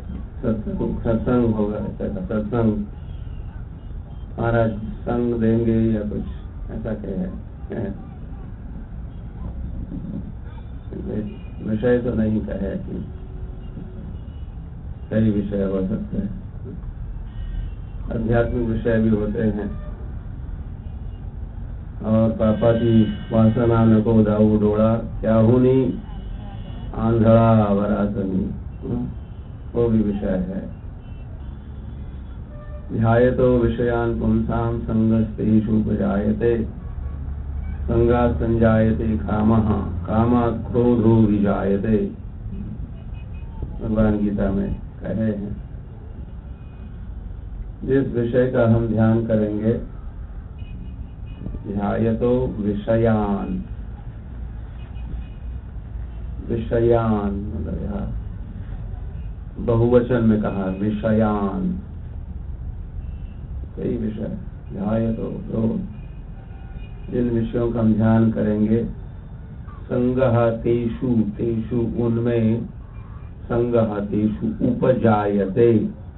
सत्संग होगा, ऐसा सत्संग महाराज संग देंगे या कुछ ऐसा कहे, विषय तो नहीं कहे कि कई विषय हो सकते हैं, आध्यात्मिक विषय भी होते हैं। और पापा की वासना न को दाऊ डोड़ा, क्या हुनी आंधळा वरासनी, वो भी विषय है। ध्यायतो विषयान् पुंसां संगस्तेषुपजायते, संगात् संजायते कामः, कामात् क्रोधो विजायते, भगवान गीता में कहे हैं। जिस विषय का हम ध्यान करेंगे, ध्यायतो विषयान, विषयान मतलब यहाँ बहुवचन में कहा विषयान, कई विषय। ध्यायतो तो जिन विषयों का हम ध्यान करेंगे, संगः तेषु, तेषु उनमें, संगः तेषु उपजायते,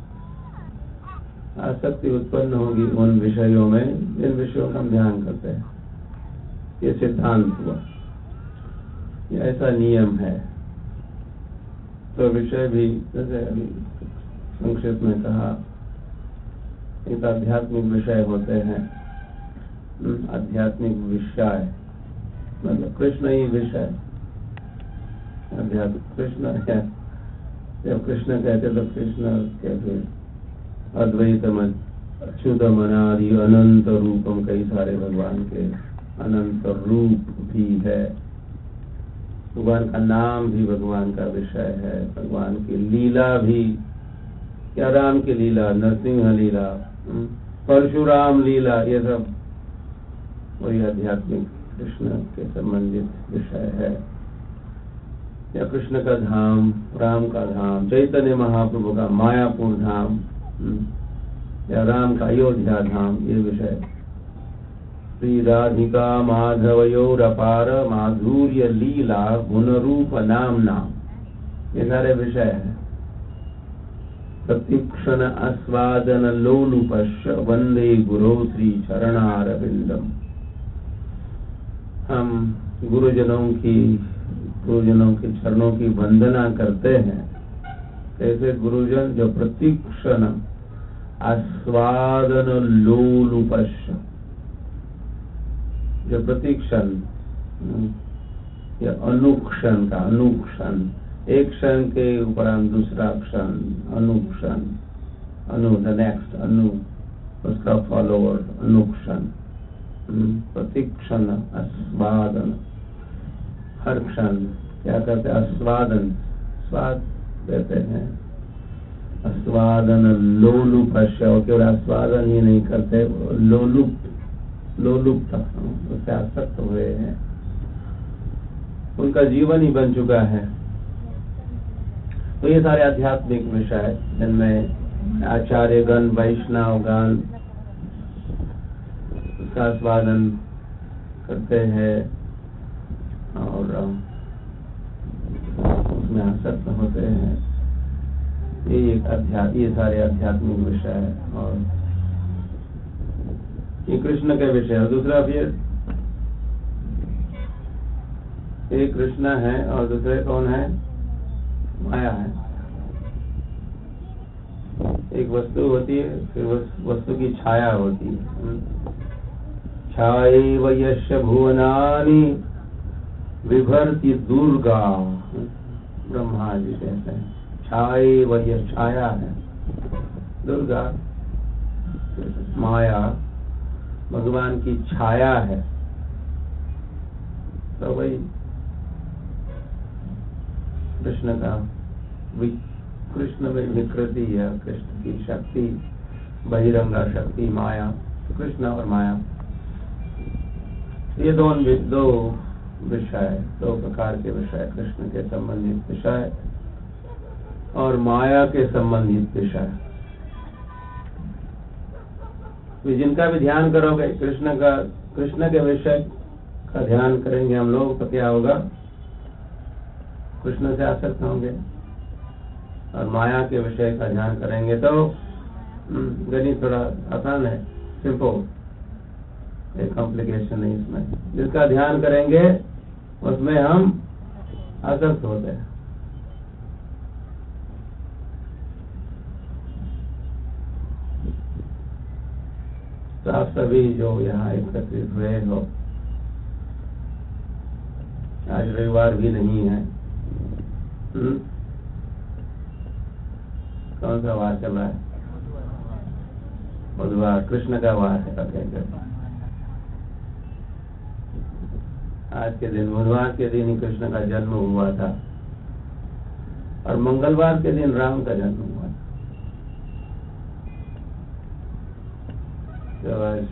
आसक्ति उत्पन्न होगी उन विषयों में जिन विषयों का हम ध्यान करते हैं। ये सिद्धांत हुआ, ये ऐसा नियम है। तो विषय भी जैसे अभी संक्षिप्त में कहा, एक आध्यात्मिक विषय होते हैं। आध्यात्मिक विषय मतलब कृष्ण ही विषय, अध्यात्म कृष्ण है। जब कृष्ण कहते तो कृष्ण कहते अद्वैतम अच्युतम अनादि अनंत रूपम, कई सारे भगवान के अनंत रूप भी है। भगवान का नाम भी भगवान का विषय है, भगवान की लीला भी, क्या राम की लीला, नरसिंह लीला, परशुराम लीला, ये सब वही आध्यात्मिक कृष्ण के संबंधित विषय है। या कृष्ण का धाम, राम का धाम, चैतन्य महाप्रभु का मायापुर धाम, या राम का अयोध्या धाम, ये विषय। श्री राधिका माधवयोर अपार माधुर्य लीला गुण रूप नाम नाम, ये सारे विषय है। प्रतिक्षण आस्वादन लोलुपश्च वंदे गुरो श्री चरणारविंदम। हम गुरुजनों के चरणों की वंदना करते हैं। ऐसे गुरुजन जो प्रतिक्षण आस्वादन लोलुपश्च, जो प्रतिक्षण या अनुक्षण का, अनुक्षण एक क्षण के उपरांत दूसरा क्षण, अनुक्षण, अनु द नेक्स्ट, अनु उसका फॉलोअर, अनुक्षण, प्रतिक्षण आस्वादन, हर क्षण क्या करते हैं, आस्वादन, स्वाद देते हैं। आस्वादन लोलुपश्च, और केवल आस्वादन ही नहीं करते, लोलुप्त उससे आसक्त हुए हैं, उनका जीवन ही बन चुका है। तो ये सारे आध्यात्मिक विषय जिनमें आचार्यगण, वैष्णवगण उसका आस्वादन करते हैं और उसमें आसक्त होते हैं। ये सारे आध्यात्मिक विषय है। और ये कृष्ण के विषय है। दूसरा फिर एक कृष्ण है और दूसरे कौन है, माया है। एक वस्तु होती है, फिर वस्तु की छाया होती है। छायैव यस्य भुवनानि विभर्ति दुर्गा, ब्रह्मा जी कहते हैं। छायैव, यह छाया है, दुर्गा माया भगवान की छाया है। तो वही कृष्ण का, कृष्ण में विकृति है, कृष्ण की शक्ति, बहिरंगा शक्ति माया, कृष्ण और माया, ये दो विषय, दो प्रकार के विषय, कृष्ण के संबंधित विषय और माया के संबंधित विषय। जिनका भी ध्यान करोगे, कृष्ण के विषय का ध्यान करेंगे हम लोग, तो क्या होगा, कृष्ण से आसक्त होंगे। और माया के विषय का ध्यान करेंगे तो गणित थोड़ा आसान है, सिंपल, एक कॉम्प्लिकेशन नहीं इसमें। जिसका ध्यान करेंगे उसमें हम आसक्त होते हैं। तो आप सभी जो यहाँ एकत्रित हुए हो, आज रविवार भी नहीं है, कौन सा वार चल रहा है? बुधवार, कृष्ण का वार है। आज के दिन, बुधवार के दिन ही कृष्ण का जन्म हुआ था और मंगलवार के दिन राम का जन्म हुआ था। तो आज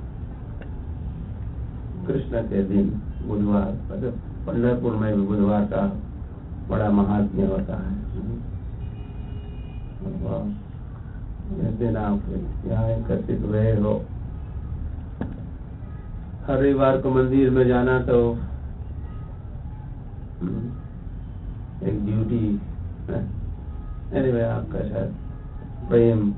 कृष्ण के दिन बुधवार, मतलब पंढरपुर में भी बुधवार का बड़ा महात्म्य होता है। इस दिन आप यहाँ एकत्रित हुए हो। हर रविवार को मंदिर में जाना तो एक ड्यूटी है। एनीवे, आपका शायद प्रेम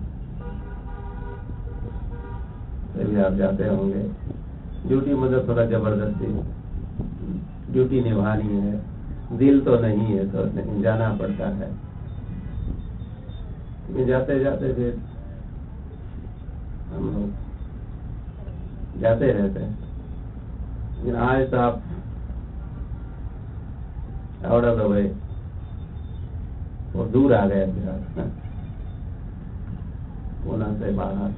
से भी आप जाते होंगे। ड्यूटी मतलब थोड़ा जबरदस्ती ड्यूटी निभानी है, दिल तो नहीं है तो नहीं जाना पड़ता है। जाते जाते फिर हम लोग जाते रहते हैं। लेकिन आज तो आप आउट ऑफ द वे, वो दूर आ गए फिर पुणे से बाहर,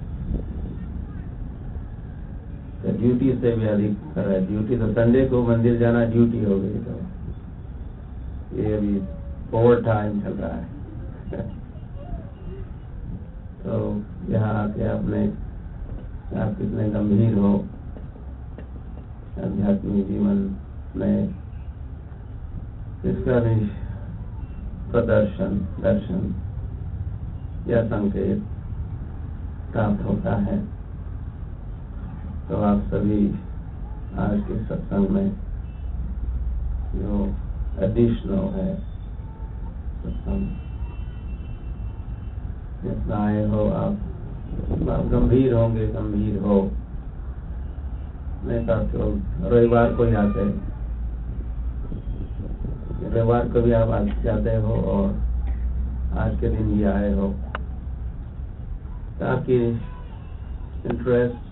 तो ड्यूटी से भी अधिक कर रहे। ड्यूटी तो संडे को मंदिर जाना ड्यूटी हो गई, तो ये अभी ओवर टाइम चल रहा है। तो यहाँ आके आप कितने गंभीर हो आध्यात्मिक जीवन में, इसका भी दर्शन या संकेत प्राप्त होता है। तो आप सभी आज के सत्संग में जो एडिशनल है सत्संग जितना आए हो, आप गंभीर होंगे, गंभीर हो। नहीं तो रविवार को ही आते, रविवार को भी आप जाते हो और आज के दिन भी आए हो। ताकि इंटरेस्ट,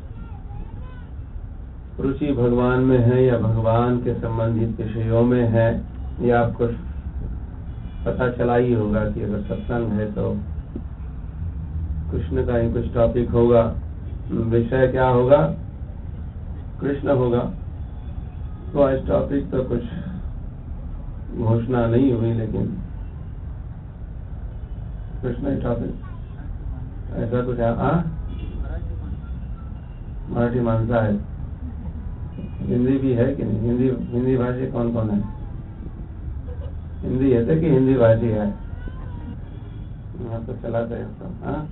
रुचि भगवान में है या भगवान के संबंधित विषयों में है, ये आपको पता चला ही होगा कि अगर सत्संग है तो कृष्ण का ही कुछ टॉपिक होगा, विषय क्या होगा? कृष्ण होगा। तो आज टॉपिक तो कुछ घोषणा नहीं हुई, लेकिन कृष्ण ही टॉपिक ऐसा कुछ है। मराठी मानसा है, हिंदी भी है कि नहीं? हिंदी भाषी कौन कौन है? हिंदी है कि हिंदी भाषी है? यहाँ तो चलाते हैं सब।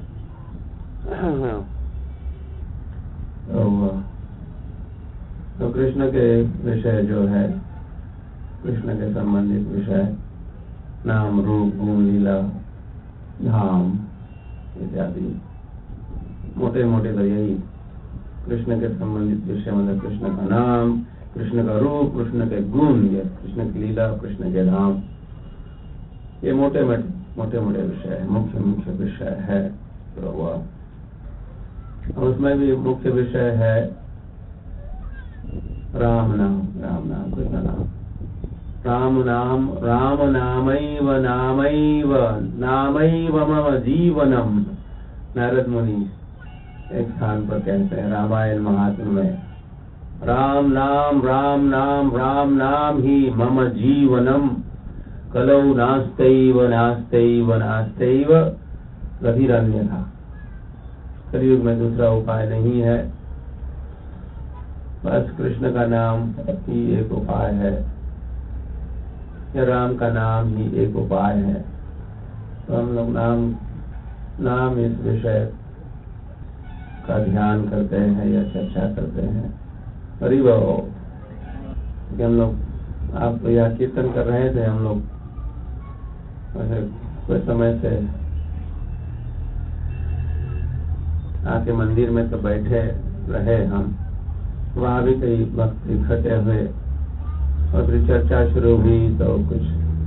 तो कृष्ण के विषय जो है, कृष्ण के संबंधित विषय, नाम, रूप, गुण, लीला, धाम इत्यादि, मोटे मोटे तो यही कृष्ण के संबंधित विषय। मतलब कृष्ण का नाम, कृष्ण का रूप, कृष्ण के गुण, या कृष्ण की लीला, कृष्ण के धाम, ये मोटे मोटे विषय है, मुख्य विषय है। तो वह उसमें भी मुख्य विषय है राम नाम, कृष्ण नाम, राम नामैव मम जीवनम। नारद मुनि एक स्थान पर कहते हैं रामायण महात्म्य में, राम नाम ही मम जीवनम, कलौ नास्तैव गतिरन्यथा। कलयुग में दूसरा उपाय नहीं है, बस कृष्ण का नाम ही एक उपाय है, या राम का नाम ही एक उपाय है। तो हम लोग नाम इस विषय का ध्यान करते हैं या चर्चा करते हैं। करीब हम लोग, आप तो यह कीर्तन कर रहे थे, हम लोग कुछ समय से आके मंदिर में तो बैठे रहे हम, वहाँ भी कई भक्त इकट्ठे हुए और फिर चर्चा शुरू हुई तो कुछ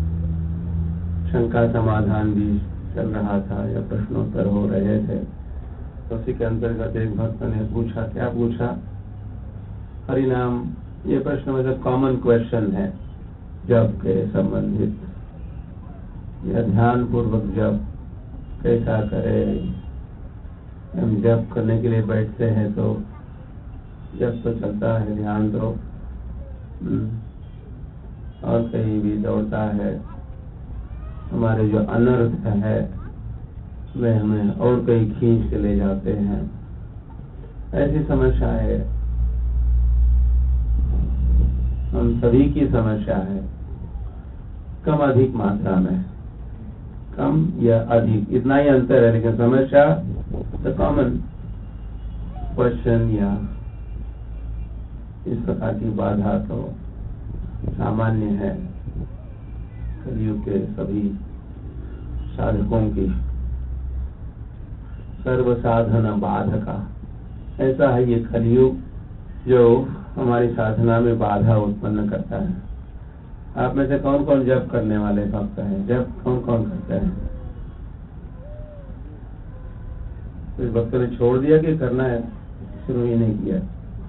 शंका समाधान भी चल रहा था या प्रश्नोत्तर हो रहे थे। तो उसी के अंतर्गत एक भक्त ने पूछा, क्या पूछा? हरि नाम, ये प्रश्न मतलब कॉमन क्वेश्चन है जप के संबंधित, या ध्यान पूर्वक जप कैसा करे। हम जप करने के लिए बैठते हैं तो जप तो चलता है, ध्यान तो और कहीं भी दौड़ता है। हमारे जो अनर्थ है वे हमें और कहीं खींच के ले जाते हैं। ऐसी समस्या है, हम सभी की समस्या है, कम अधिक मात्रा में, कम या अधिक इतना ही अंतर है, लेकिन समस्या द कॉमन क्वेश्चन या इस प्रकार की बाधा तो सामान्य है कलियुग के सभी साधकों की, सर्व साधन बाधका। ऐसा है ये कलियुग जो हमारी साधना में बाधा उत्पन्न करता है। आप में से कौन कौन जप करने वाले भक्त हैं? जप कौन कौन करते हैं? कुछ भक्तों ने छोड़ दिया कि करना है, शुरू ही नहीं किया?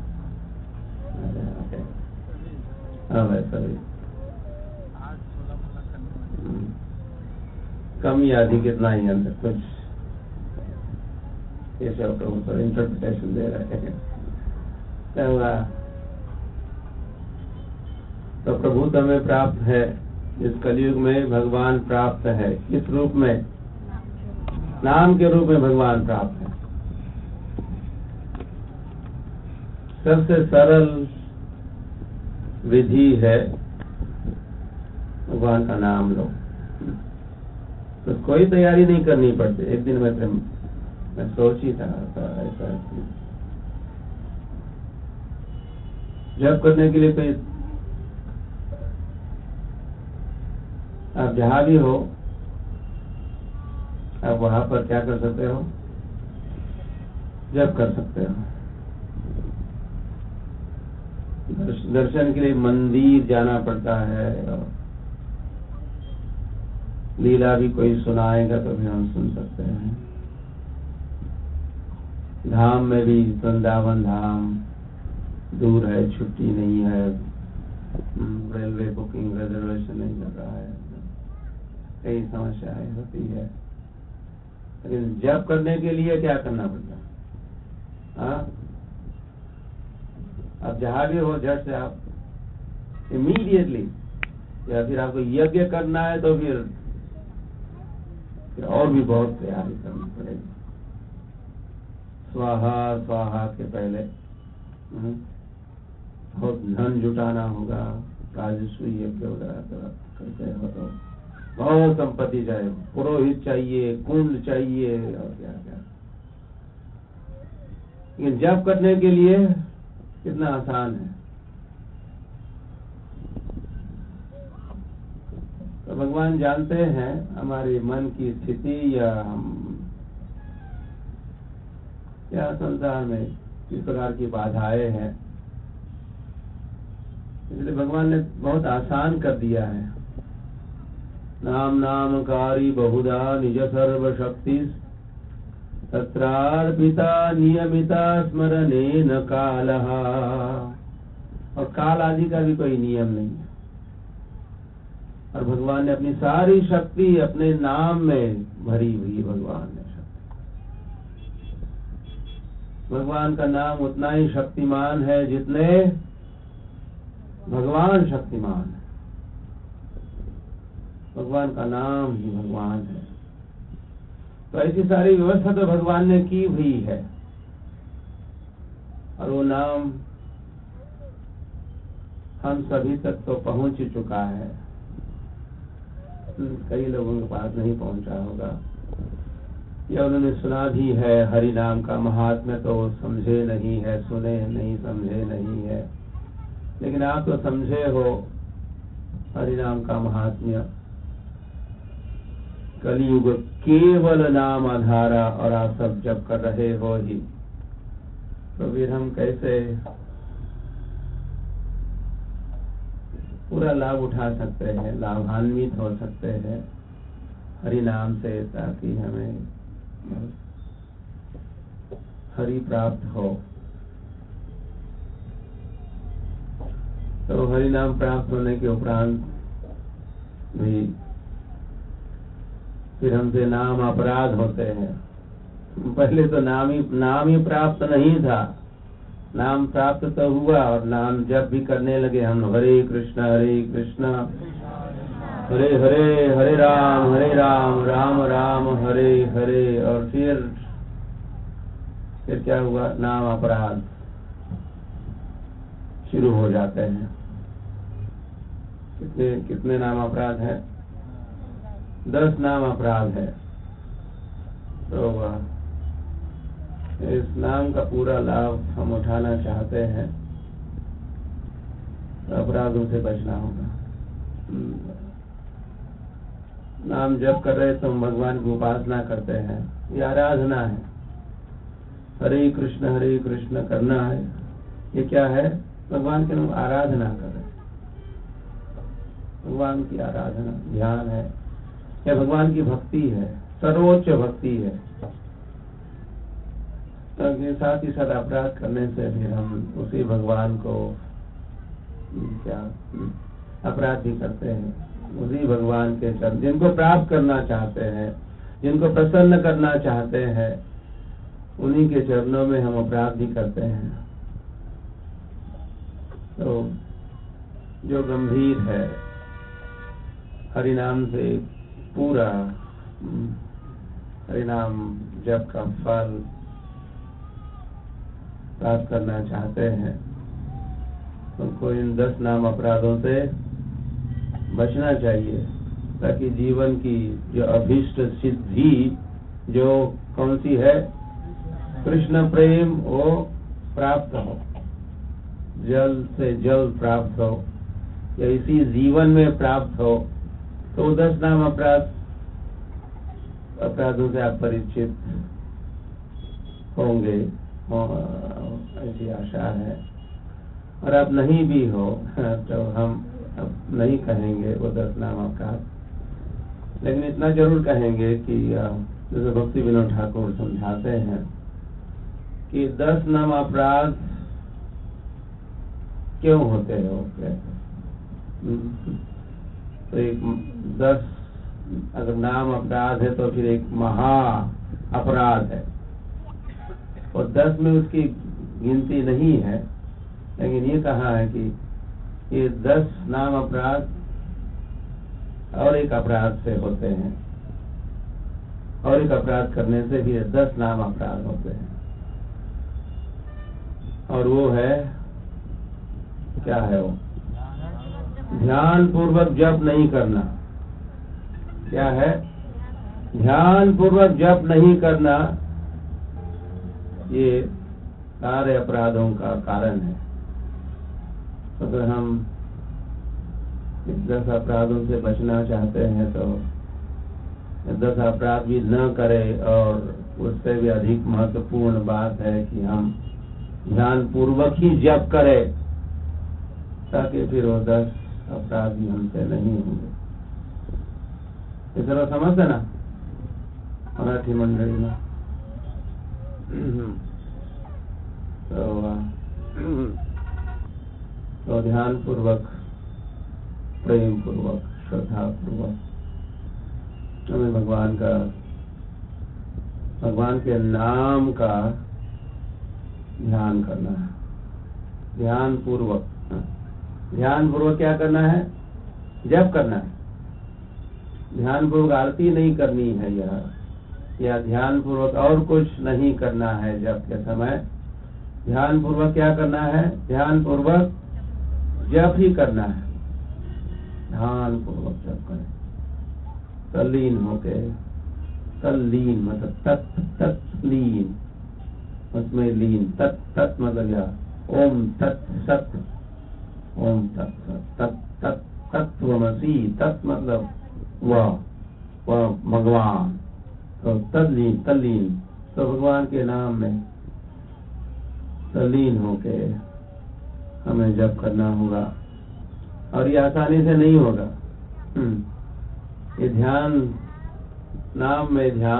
हाँ भाई, सभी कम या अधिक इतना ही अंदर कुछ ये सब प्रभु इंटरप्रिटेशन दे रहे हैं। क्या हुआ? तो प्रभु हमें प्राप्त है, इस कलयुग में भगवान प्राप्त है। किस रूप में? नाम के रूप में भगवान प्राप्त है। सबसे सरल विधि है भगवान का नाम लो, तो कोई तैयारी नहीं करनी पड़ती। एक दिन मैं सोची था ऐसा जब करने के लिए कोई, आप जहां भी हो आप वहां पर क्या कर सकते हो? जब कर सकते हो। दर्शन के लिए मंदिर जाना पड़ता है, और लीला भी कोई सुनाएगा तो भी हम सुन सकते हैं। धाम में भी, वृंदावन धाम दूर है, छुट्टी नहीं है, रेलवे बुकिंग रिजर्वेशन नहीं कर रहा है, कई समस्याएं होती है। लेकिन जप करने के लिए क्या करना पड़ता है? हाँ, आप जहां भी हो झट से आप इमीडिएटली, या फिर आपको यज्ञ करना है तो फिर और भी बहुत तैयारी करनी पड़ेगी। स्वाहा स्वाहा के पहले बहुत धन जुटाना होगा, राजस्व यज्ञ वगैरह करते हो तो बहुत संपत्ति चाहिए, पुरोहित चाहिए, कुंड चाहिए और क्या क्या। लेकिन जप करने के लिए कितना आसान है। तो भगवान जानते हैं हमारे मन की स्थिति, या हम क्या संसार में किस प्रकार की बाधाएं हैं, इसलिए भगवान ने बहुत आसान कर दिया है। नाम नामकारी बहुधा निज सर्व शक्ति तत्रार्पिता नियमिता स्मरणे न कालः। और काल आदि का भी कोई नियम नहीं है, और भगवान ने अपनी सारी शक्ति अपने नाम में भरी हुई। भगवान ने शक्ति, भगवान का नाम उतना ही शक्तिमान है जितने भगवान शक्तिमान है। भगवान का नाम ही भगवान है। तो ऐसी सारी व्यवस्था तो भगवान ने की हुई है, और वो नाम हम सभी तक तो पहुंच चुका है। कई लोगों के पास नहीं पहुंचा होगा, या उन्होंने सुना भी है हरि नाम का महात्म्य, तो समझे नहीं है, सुने नहीं, समझे नहीं है। लेकिन आप तो समझे हो हरि नाम का महात्म्य, कलयुग केवल नाम आधारा और आप सब जप कर रहे हो ही, तो फिर हम कैसे पूरा लाभ उठा सकते हैं, लाभान्वित हो सकते हैं हरि नाम से, ताकि हमें हरि प्राप्त हो। तो हरि नाम प्राप्त होने के उपरांत भी फिर हमसे नाम अपराध होते हैं। पहले तो नाम ही प्राप्त नहीं था, नाम प्राप्त तो हुआ और नाम जब भी करने लगे हम, हरे कृष्णा हरे हरे हरे राम राम राम हरे हरे, और फिर क्या हुआ, नाम अपराध शुरू हो जाते हैं। कितने नाम अपराध है? 10 नाम अपराध है। तो इस नाम का पूरा लाभ हम उठाना चाहते हैं, तो अपराधों से बचना होगा। नाम जप कर रहे तो हम भगवान की उपासना करते हैं, ये आराधना है। हरे कृष्ण करना है, ये क्या है? भगवान के नाम आराधना कर रहे, भगवान की आराधना, ध्यान है, यह भगवान की भक्ति है, सर्वोच्च भक्ति है। तो साथ ही साथ अपराध करने से फिर हम उसी भगवान को क्या अपराध भी करते हैं, उसी भगवान के चरण, जिनको प्राप्त करना चाहते हैं, जिनको प्रसन्न करना चाहते हैं, उन्हीं के चरणों में हम अपराध भी करते हैं। तो जो गंभीर है, हरि नाम से पूरा हरि नाम जप का फल प्राप्त करना चाहते हैं, उनको इन 10 नाम अपराधों से बचना चाहिए, ताकि जीवन की जो अभीष्ट सिद्धि जो कौन सी है, कृष्ण प्रेम, वो प्राप्त हो, जल्द से जल्द प्राप्त हो, या इसी जीवन में प्राप्त हो। तो 10 नाम अपराधों से आप परिचित होंगे, ऐसी आशा है। और आप नहीं भी हो तो हम अब नहीं कहेंगे वो 10 नाम अपराध, लेकिन इतना जरूर कहेंगे कि जैसे भक्ति विनोद ठाकुर समझाते हैं कि 10 नाम अपराध क्यों होते हो। तो एक 10 अगर नाम अपराध है तो फिर एक महा अपराध है, और 10 में उसकी गिनती नहीं है, लेकिन ये कहा है कि ये 10 नाम अपराध और एक अपराध से होते हैं, और एक अपराध करने से भी 10 नाम अपराध होते हैं। और वो है, क्या है वो? ध्यान पूर्वक जप नहीं करना। क्या है? ध्यान पूर्वक जप नहीं करना, ये सारे अपराधों का कारण है। अगर हम इस 10 अपराधों से बचना चाहते हैं तो 10 अपराध भी न करें, और उससे भी अधिक महत्वपूर्ण बात है कि हम ध्यान पूर्वक ही जप करें, ताकि फिर वो 10 अपराध भी हमसे नहीं होंगे। इस तरह समझते ना मराठी मंडली में। तो ध्यान पूर्वक, प्रेम पूर्वक, श्रद्धा पूर्वक हमें भगवान के नाम का ध्यान करना है। ध्यान पूर्वक क्या करना है? जप करना है। ध्यान पूर्वक आरती नहीं करनी है, या ध्यान पूर्वक और कुछ नहीं करना है। जप के समय ध्यान पूर्वक क्या करना है? ध्यान पूर्वक जप ही करना है। ध्यान पूर्वक जप करें, तल्लीन होके, तल्लीन मतलब तत्लीन, उसमें लीन, तत् मतलब या ओम तत्सत, ओम तत्सत, तत्त्वमसि, तत् मतलब वह, भगवान, तो तल्लीन तो भगवान के नाम में तल्लीन होके हमें जप करना होगा। और ये आसानी से नहीं होगा। ये ध्यान, नाम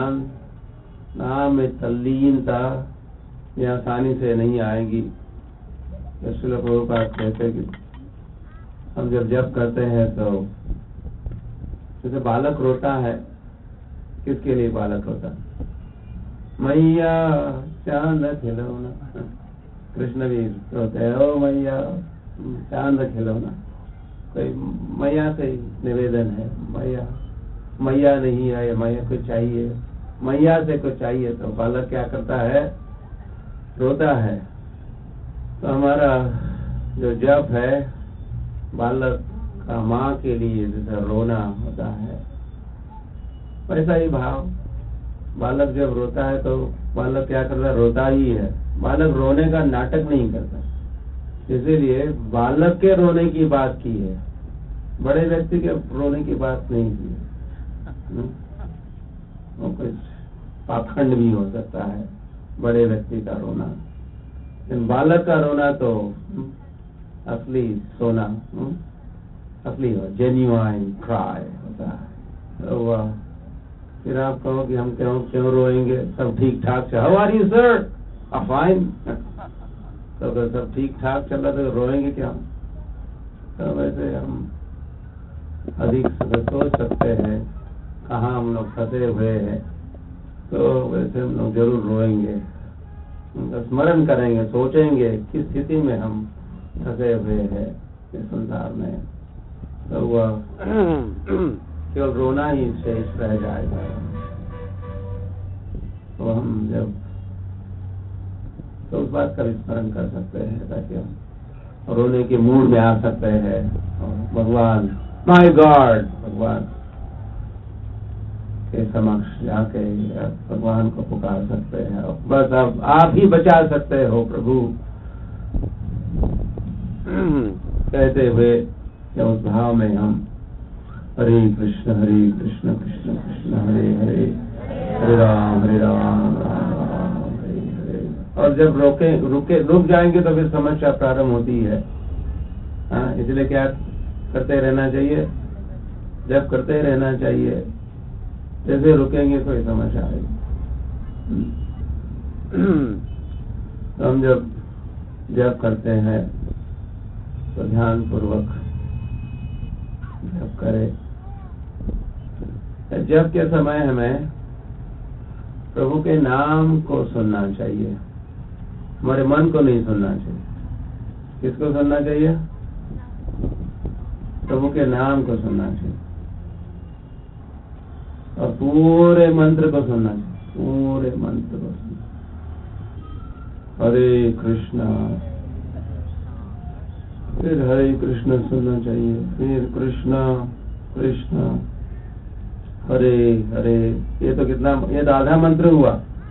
में तल्लीनता ये आसानी से नहीं आएगी। श्रील प्रभुपाद कहते कि हम जब जप करते हैं तो जैसे बालक रोता है, किसके लिए बालक रोता है? मैया चांद खिलौना, कृष्ण भी रोते हैं, ओ मैया चांद खिलौना। कोई मैया से निवेदन है, मैया नहीं है, मैया को चाहिए, मैया से कुछ चाहिए, तो बालक क्या करता है? रोता है। तो हमारा जो जप है बालक का माँ के लिए जैसे रोना होता है, वैसा ही भाव बालक जब रोता है तो बालक क्या करता है? रोता ही है। बालक रोने का नाटक नहीं करता। इसीलिए बालक के रोने की बात की है, बड़े व्यक्ति के रोने की बात नहीं की है। वो कुछ पाखंड भी हो सकता है बड़े व्यक्ति का रोना, लेकिन बालक का रोना तो असली सोना, असली हो, जेन्युइन क्राई होता है। तो फिर आप कहो कि हम क्यों रोएंगे, सब ठीक ठाक से, how are you sir, fine. तो अगर सब ठीक ठाक चल रहा तो रोएंगे क्या? तो वैसे हम अधिक सोच सकते हैं कहाँ हम लोग फंसे हुए हैं, तो वैसे हम लोग जरूर रोएंगे, उनका स्मरण करेंगे, सोचेंगे किस स्थिति में हम फंसे हुए हैं इस संसार में। तो वह केवल रोना ही शेष रह जाएगा। तो हम जब तो उस बात का भी स्मरण कर सकते हैं ताकि हम रोने के मूड में आ सकते हैं और भगवान, माय गॉड, भगवान के समक्ष जाके भगवान को पुकार सकते हैं। बस अब आप ही बचा सकते हो प्रभु कहते हुए कि उस भाव में हम हरे कृष्ण कृष्ण कृष्ण हरे हरे, हरे राम राम राम हरे हरे। और जब रुक जाएंगे तो फिर समस्या प्रारंभ होती है। इसलिए क्या करते रहना चाहिए? जब करते रहना चाहिए, जैसे रुकेंगे कोई समस्या आएगी। तो हम जब करते हैं तो ध्यान पूर्वक जब करें। जब के समय हमें प्रभु के नाम को सुनना चाहिए, हमारे मन को नहीं सुनना चाहिए। किसको सुनना चाहिए? प्रभु के नाम को सुनना चाहिए और पूरे मंत्र को सुनना चाहिए, पूरे मंत्र को सुनना। हरे कृष्णा, फिर हरे कृष्ण सुनना चाहिए, फिर कृष्णा कृष्णा हरे हरे। ये तो कितना, ये तो आधा मंत्र हुआ।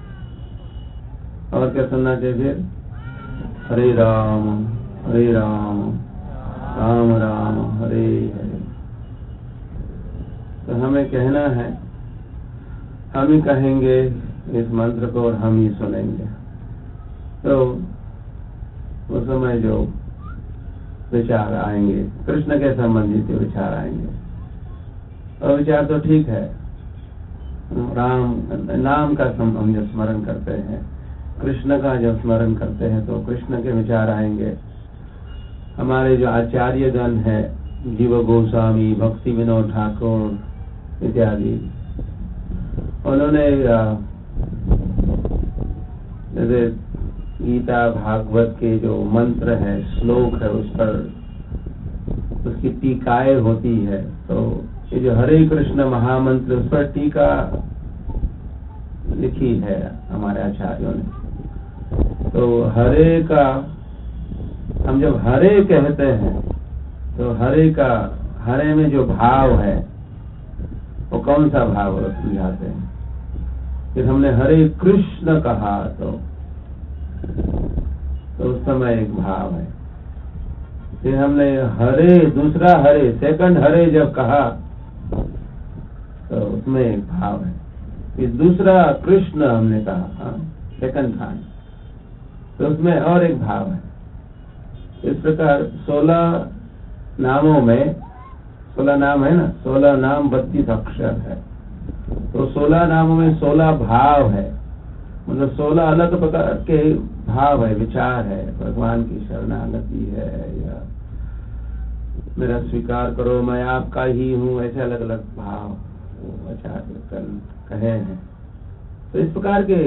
और क्या सुनना चाहिए फिर? हरे राम राम राम हरे हरे। तो हमें कहना है, हम ही कहेंगे इस मंत्र को और हम ही सुनेंगे। तो उस समय जो विचार आएंगे कृष्ण के संबंधित विचार आएंगे, और विचार तो ठीक है, राम नाम का हम जब स्मरण करते हैं, कृष्ण का जब स्मरण करते हैं तो कृष्ण के विचार आएंगे। हमारे जो आचार्यगण है, जीव गोस्वामी, भक्ति विनोद ठाकुर इत्यादि, उन्होंने जैसे गीता भागवत के जो मंत्र है, श्लोक है, उस पर उसकी टीकाएं होती है। तो ये जो हरे कृष्ण महामंत्र, उस पर टीका लिखी है हमारे आचार्यों ने। तो हरे का, हम जब हरे कहते हैं तो हरे में जो भाव है वो कौन सा भाव है समझाते हैं। फिर हमने हरे कृष्ण कहा तो उस समय एक भाव है। फिर हमने हरे, दूसरा हरे, सेकंड हरे जब कहा तो उसमें एक भाव है। फिर दूसरा कृष्ण हमने कहा, सेकंड था, तो उसमें और एक भाव है। इस प्रकार 16 नामों में 16 नाम है ना, 16 नाम 32 अक्षर है, तो 16 नामों में 16 भाव है, मतलब 16 अलग प्रकार के भाव है, विचार है, भगवान की शरणागति है, या मेरा स्वीकार करो मैं आपका ही हूँ, ऐसे अलग अलग भाव आचार्य कहे हैं। तो इस प्रकार के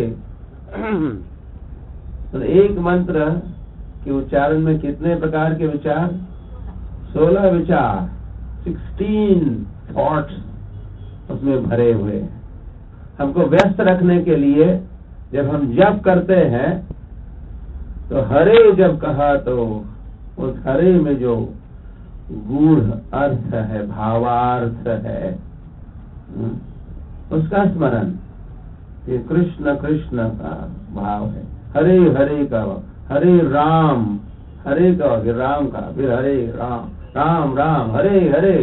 तो एक मंत्र के उच्चारण में कितने प्रकार के विचार? 16 विचार, 16 थॉट्स उसमें भरे हुए हैं। हमको व्यस्त रखने के लिए जब हम जप करते हैं तो हरे जब कहा तो उस हरे में जो गूढ़ अर्थ है, भावार्थ है, उसका स्मरण, ये कृष्ण कृष्ण का भाव है। हरे हरे का, हरे राम, हरे का फिर राम का, फिर हरे राम, राम राम, हरे हरे।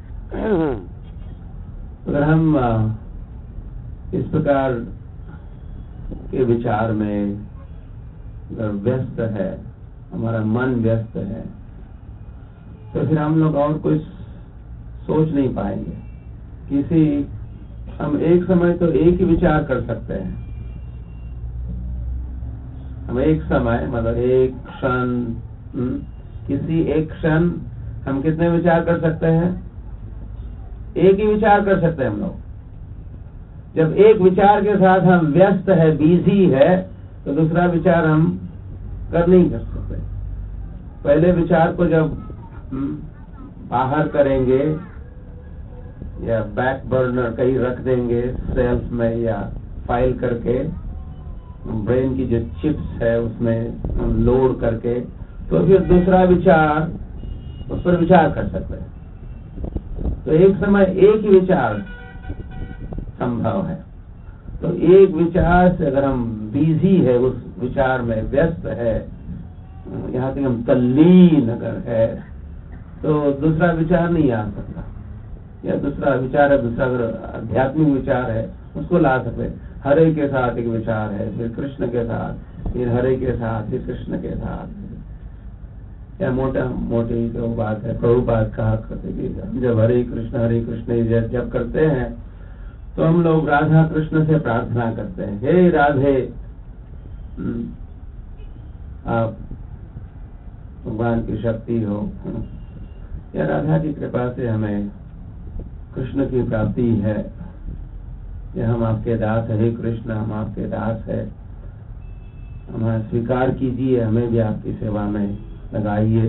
अगर हम इस प्रकार के विचार में अगर व्यस्त है, हमारा मन व्यस्त है, तो फिर हम लोग और कुछ सोच नहीं पाएंगे। हम एक समय तो एक ही विचार कर सकते हैं। हम एक समय मतलब एक क्षण, किसी एक क्षण हम कितने विचार कर सकते हैं? एक ही विचार कर सकते हैं हम लोग। जब एक विचार के साथ हम व्यस्त है, बिजी है, तो दूसरा विचार हम कर नहीं कर सकते। पहले विचार को जब बाहर करेंगे या बैक बर्नर कहीं रख देंगे सेल्फ में, या फाइल करके ब्रेन की जो चिप्स है उसमें लोड करके, तो फिर दूसरा विचार उस पर विचार कर सकते हैं। तो एक समय एक ही विचार संभव है। तो एक विचार से अगर हम बिजी है, उस विचार में व्यस्त है, यहाँ तक हम तल्लीन अगर है, तो दूसरा विचार नहीं आ सकता। या दूसरा विचार है, दूसरा अगर आध्यात्मिक विचार है, उसको ला सकते। हरे के साथ एक विचार है, फिर कृष्ण के साथ, फिर हरे के साथ, फिर कृष्ण के साथ। या मोटी जो बात है, प्रभुपाद कहा करते कि जब हरे कृष्ण जब करते हैं तो हम लोग राधा कृष्ण से प्रार्थना करते हैं, हे राधे, आप भगवान की शक्ति हो, या राधा की कृपा से हमें कृष्ण की प्राप्ति है, या हम आपके दास है, हे कृष्ण हम आपके दास है, हमें स्वीकार कीजिए, हमें भी आपकी सेवा में लगाइए।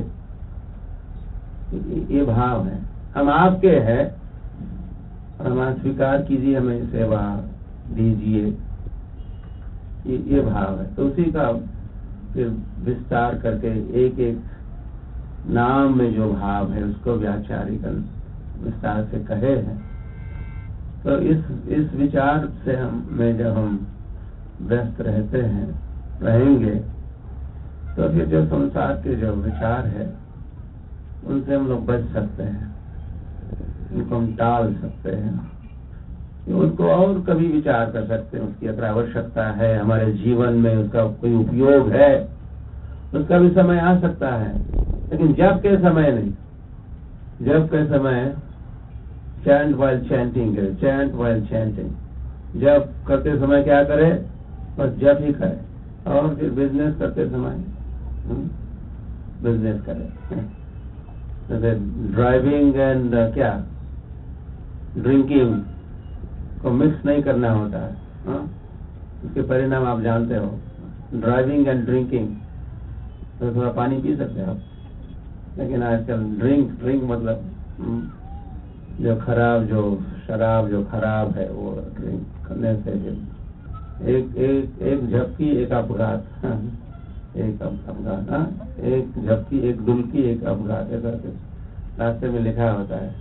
ये भाव है, हम आपके हैं और हमें स्वीकार कीजिए, हमें सेवा दीजिए, ये भाव है। तो उसी का फिर विस्तार करके एक एक नाम में जो भाव है उसको व्याचारिकन विस्तार से कहे हैं। तो इस विचार से जब हम व्यस्त रहते हैं, रहेंगे, तो फिर जो संसार के जो विचार है उनसे हम लोग बच सकते हैं, उनको हम टाल सकते हैं, उनको और कभी विचार कर सकते हैं। उसकी अगर आवश्यकता है हमारे जीवन में, उसका कोई उपयोग है, उसका भी समय आ सकता है, लेकिन जब के समय नहीं। जब के समय चैंट वाइल चैंटिंग करे, चैंट वाइल चैंटिंग। जब करते समय क्या करे? बस जब ही करे। और फिर बिजनेस करते समय बिजनेस करे। जैसे ड्राइविंग एंड क्या ड्रिंकिंग को मिक्स नहीं करना होता है। उसके परिणाम आप जानते हो। ड्राइविंग एंड ड्रिंकिंग, तो थोड़ा पानी पी सकते हो आप, लेकिन आजकल ड्रिंक मतलब जो शराब जो खराब है वो ड्रिंक करने से एक झपकी एक अपघात, एक अपघात, एक झपकी एक डुलकी एक अपघात, ऐसा रास्ते में लिखा होता है।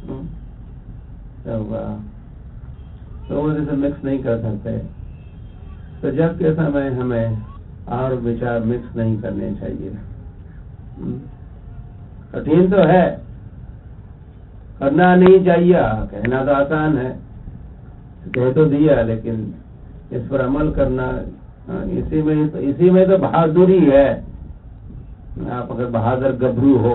तो वो जैसे मिक्स नहीं कर सकते। तो जब के समय हमें और विचार मिक्स नहीं करने चाहिए। कठिन तो है, करना नहीं चाहिए, कहना तो आसान है, कह तो दिया, लेकिन इस पर अमल करना, इसी में तो बहादुरी है। आप अगर बहादुर गभरू हो,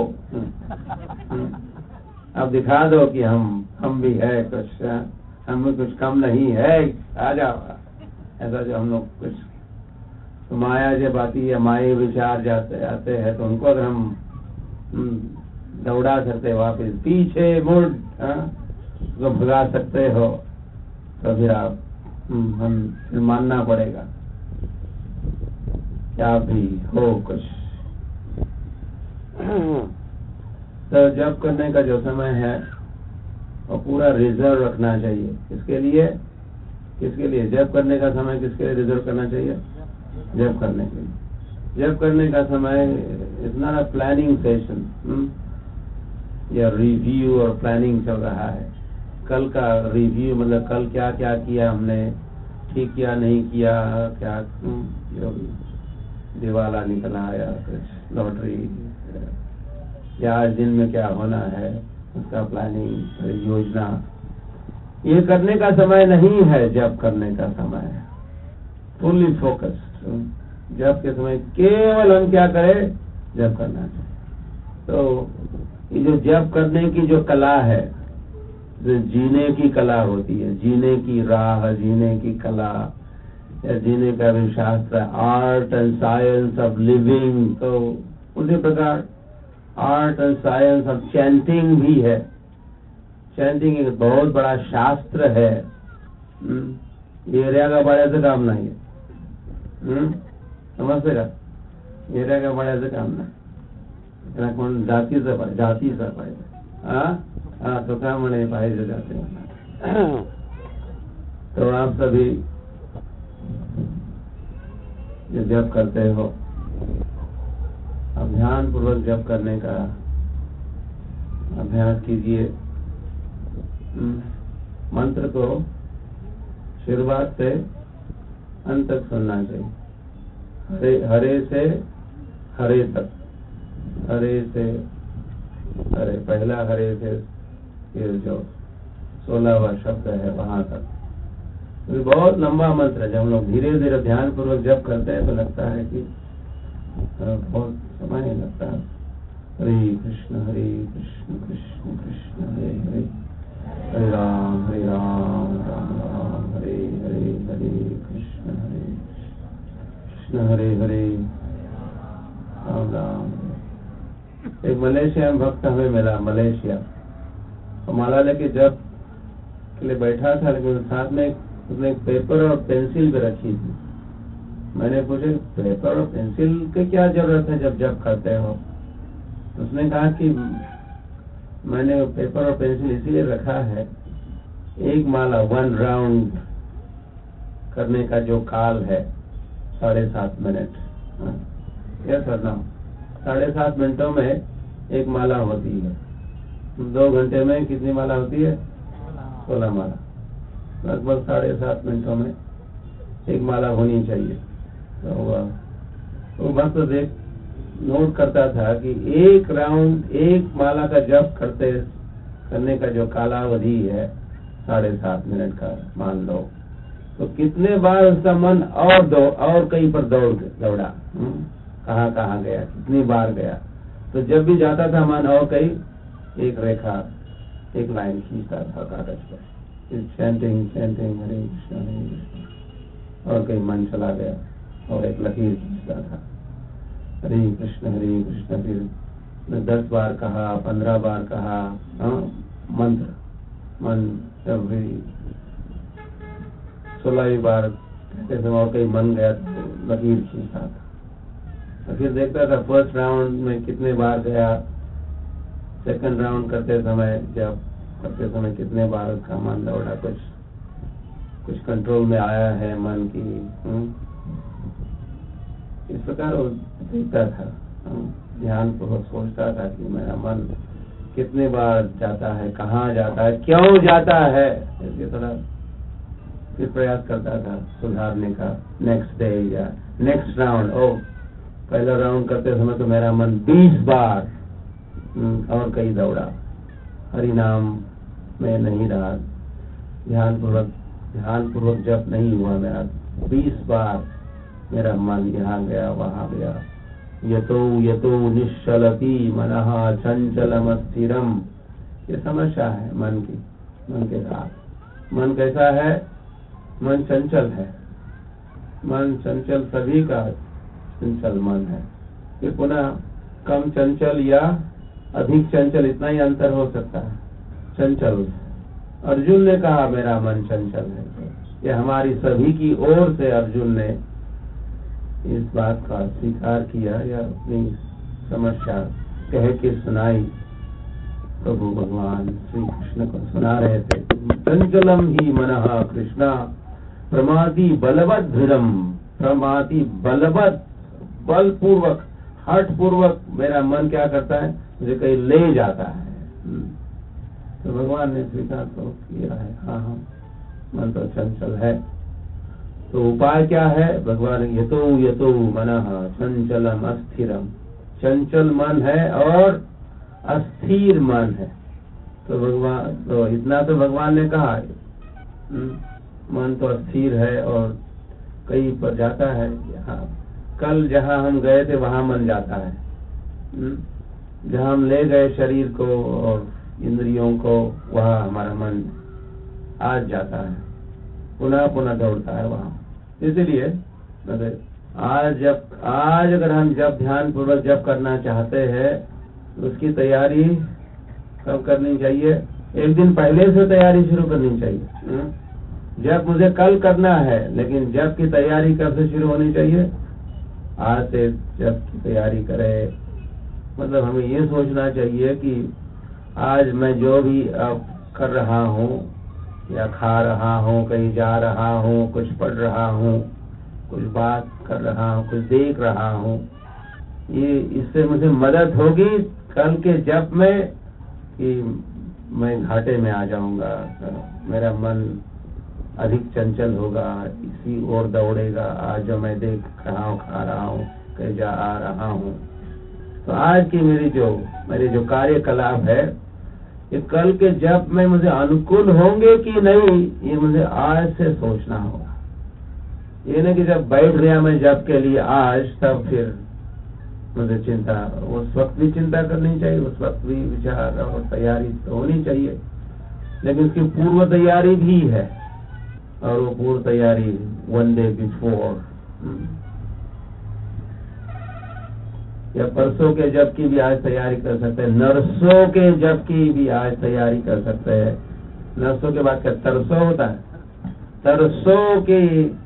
आप दिखा दो कि हम भी है कुछ, हम भी कुछ कम नहीं है, आ जाओ। ऐसा जो हम लोग कुछ तो माया जब आती है, माया विचार जाते आते हैं, तो उनको अगर हम दौड़ा सकते वापस, पीछे मुड़ उसको भगा सकते हो, तो फिर आप हम फिर मानना पड़ेगा क्या भी हो कुछ। तो जप करने का जो समय है वो पूरा रिजर्व रखना चाहिए। किसके लिए जप करने का समय किसके लिए रिजर्व करना चाहिए? जप करने के लिए। जप करने का समय is not a planning session, या रिव्यू और प्लानिंग चल रहा है। कल का रिव्यू मतलब कल क्या क्या किया हमने, ठीक किया नहीं किया, क्या जो भी दिवाला निकला या कुछ लॉटरी, या आज दिन में क्या होना है उसका प्लानिंग योजना, ये करने का समय नहीं है। जप करने का समय है फुल्ली फोकस्ड। जप के समय केवल हम क्या करें? जप करना चाहिए। तो ये जो जप करने की जो कला है, जो जीने की कला होती है, जीने की राह, जीने की कला, या जीने का भी शास्त्र, art and science of living, तो उसी प्रकार art and science of chanting भी है। चैंटिंग एक बहुत बड़ा शास्त्र है। एरिया का बड़े से काम नहीं है, समझतेगा? एरिया का बड़े से काम नहीं, कौन जाति से पड़े तो काम नहीं पाए जो जाते हैं। तो आप सभी जो जप करते हो, अब ध्यान पूर्वक जप करने का अभ्यास कीजिए। मंत्र को शुरुआत से अंत तक सुनना चाहिए। हरे से हरे तक, हरे से हरे, पहला हरे से फिर जो 16वां शब्द है वहां तक। तो बहुत लंबा मंत्र है। जब हम लोग धीरे धीरे ध्यान पूर्वक जप करते हैं तो लगता है कि बहुत समय लगता है। हरे कृष्ण कृष्ण कृष्ण हरे हरे, हरे राम राम राम हरे हरे, हरे कृष्ण हरे हरे, राम राम। एक मलेशिया में भक्त हमें मिला, मलेशिया, तो माला लेके जप के लिए बैठा था, लेकिन साथ में उसने एक पेपर और पेंसिल भी रखी थी। मैंने पूछा पेपर और पेंसिल की क्या जरूरत है जब जप करते हो? उसने कहा कि मैंने पेपर और पेंसिल इसीलिए रखा है, एक माला 1 राउंड करने का जो काल है 7.5 मिनट, यह करना 7.5 मिनटों में एक माला होती है। 2 घंटे में कितनी माला होती है? 16 माला। लगभग 7.5 मिनटों में एक माला होनी चाहिए। तो भक्त देख नोट करता था कि एक राउंड, एक माला का जप करने का जो कालावधि है 7.5 मिनट का मान लो, तो कितने बार उसका मन और कहीं पर दौड़ा, कहाँ कहाँ गया, कितनी बार गया। तो जब भी जाता था मन और कहीं एक रेखा, एक लाइन खींचता था कागज पर, चैंटिंग चैंटिंग हरे कृष्ण, और कहीं मन चला गया और एक लकीर खींचता था, हरे कृष्ण फिर 10 बार कहा, 15 बार कहा मंत्र, मन जब भी 16वीं बार कहते समय और कहीं मन गया तो लकीर खींचता था। तो फिर देखता था फर्स्ट राउंड में कितने बार गया, सेकंड राउंड करते समय कितने बार उसका मन दौड़ा, कुछ कंट्रोल में आया है मन की। इस प्रकार वो देखता था, ध्यान पूर्वक सोचता था कि मेरा मन कितने बार जाता है, कहाँ जाता है, क्यों जाता है, इसके थोड़ा फिर प्रयास करता था सुधारने का। नेक्स्ट डे या नेक्स्ट राउंड, पहला राउंड करते समय तो मेरा मन 20 बार और कहीं दौड़ा, हरि नाम में नहीं रहा। ध्यान पूर्वक ध्यान पूर्वक जप नहीं हुआ मेरा, 20 बार मेरा मन यहाँ गया वहाँ गया। यतो यतो निश्चलति मनः चंचलम स्थिरम, ये समस्या है मन की, मन के साथ। मन कैसा है? मन चंचल है, मन चंचल सभी का चंचल मन है। ये पुनः कम चंचल या अधिक चंचल, इतना ही अंतर हो सकता है। चंचल, अर्जुन ने कहा मेरा मन चंचल है, ये हमारी सभी की ओर से अर्जुन ने इस बात का स्वीकार किया या अपनी समस्या कह के सुनाई। प्रभु भगवान श्री कृष्ण को सुना रहे थे। चंचलम ही मनः कृष्णा प्रमाति बलवत धीरम, प्रमाति बलवत, बलपूर्वक हठ पूर्वक मेरा मन क्या करता है, मुझे कहीं ले जाता है। तो भगवान ने स्वीकार तो किया है, हाँ हाँ मन तो चंचल है। तो उपाय क्या है? भगवान यतो यतो मनः चंचलम अस्थिरम, चंचल मन है और अस्थिर मन है। तो भगवान तो इतना तो भगवान ने कहा, मन तो अस्थिर है और कहीं पर जाता है। हाँ, कल जहाँ हम गए थे वहाँ मन जाता है, जहाँ हम ले गए शरीर को और इंद्रियों को, वहाँ हमारा मन आज जाता है, पुनः पुनः दौड़ता है वहाँ। इसलिए आज अगर हम जब ध्यान पूर्वक जब करना चाहते हैं, उसकी तैयारी कब करनी चाहिए? एक दिन पहले से तैयारी शुरू करनी चाहिए। जब मुझे कल करना है, लेकिन जब की तैयारी कब से शुरू होनी चाहिए? आज से जब की तैयारी करे। मतलब हमें ये सोचना चाहिए कि आज मैं जो भी अब कर रहा हूँ या खा रहा हूँ, कहीं जा रहा हूँ, कुछ पढ़ रहा हूँ, कुछ बात कर रहा हूँ, कुछ देख रहा हूँ, ये इससे मुझे मदद होगी कल के जब में कि मैं घाटे में आ जाऊंगा, मेरा मन अधिक चंचल होगा, इसी ओर दौड़ेगा। आज जो मैं देख रहा हूँ, खा रहा हूँ, कहीं जा आ रहा हूँ, तो आज की मेरी जो कार्यकलाप है, ये कल के जब में मुझे अनुकूल होंगे कि नहीं, ये मुझे आज से सोचना होगा। ये नहीं कि जब बैठ गया मैं जब के लिए आज, तब फिर मुझे चिंता, उस वक्त भी चिंता करनी चाहिए, उस वक्त भी विचार और तैयारी तो होनी चाहिए, लेकिन उसकी पूर्व तैयारी भी है। और वो पूर्व तैयारी 1 day बिफोर, या परसों के जब की भी आज तैयारी कर सकते हैं, नरसों के जब की भी आज तैयारी कर सकते हैं। नरसों के बाद क्या तरसों होता है? तरसों के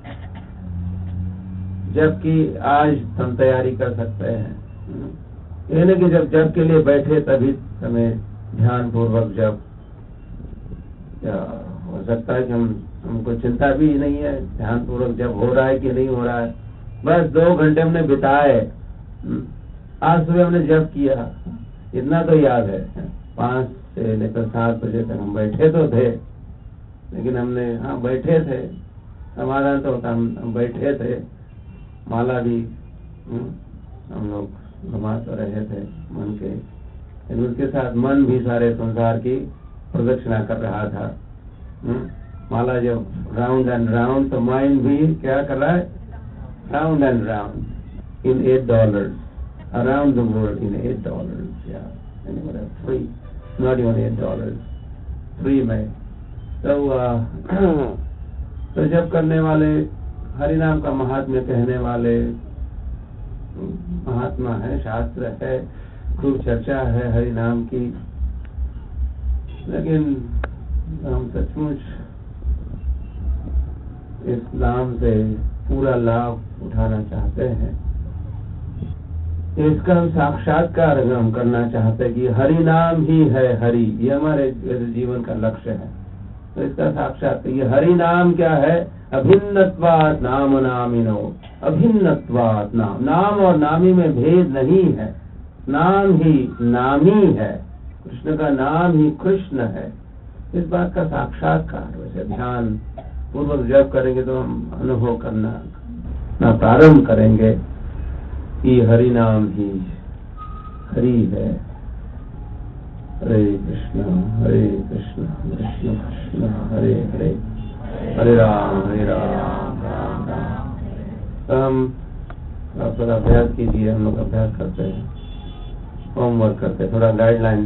जब की आज हम तैयारी कर सकते हैं। ये नहीं कि जब के लिए बैठे तभी हमें ध्यान पूर्वक जब, या हो सकता है कि हमको चिंता भी नहीं है ध्यान पूर्वक जब हो रहा है कि नहीं हो रहा है, बस 2 घंटे हमने बिताए, आज सुबह हमने जब किया, इतना तो याद है। 5 से लेकर 7 बजे तक हम बैठे तो थे, लेकिन हमने बैठे थे, समाधान तो होता, हम बैठे थे, माला भी हम लोग घुमा तो रहे थे मन के, लेकिन उसके साथ मन भी सारे संसार की प्रदक्षिणा कर रहा था। माला जब राउंड एंड राउंड, तो माइंड भी क्या कर रहा है? Round and round in $8, around the world in $8, yeah, anyway, free, not even $8, free में। तो जब करने वाले, हरि नाम का महात्म्य कहने वाले महात्मा है, शास्त्र है, खूब चर्चा है हरि नाम की, लेकिन हम सचमुच इस नाम से पूरा लाभ उठाना चाहते हैं, इसका हम साक्षात्कार हम करना चाहते हैं कि हरि नाम ही है हरि, ये हमारे जीवन का लक्ष्य है। तो इसका साक्षात्कार, ये हरि नाम क्या है? अभिन्नत्वात् नाम नामिनो, अभिन्नत्वात् नाम, नाम और नामी में भेद नहीं है, नाम ही नामी है, कृष्ण का नाम ही कृष्ण है। इस बात का साक्षात्कार वैसे ध्यान पूर्वक जब करेंगे तो हम अनुभव करना प्रारंभ करेंगे कि हरि नाम ही हरि है। हरे कृष्ण कृष्ण कृष्ण हरे हरे, हरे राम राम राम। तो हम आप थोड़ा अभ्यास कीजिए, हम लोग अभ्यास करते हैं, होमवर्क करते हैं, थोड़ा गाइडलाइन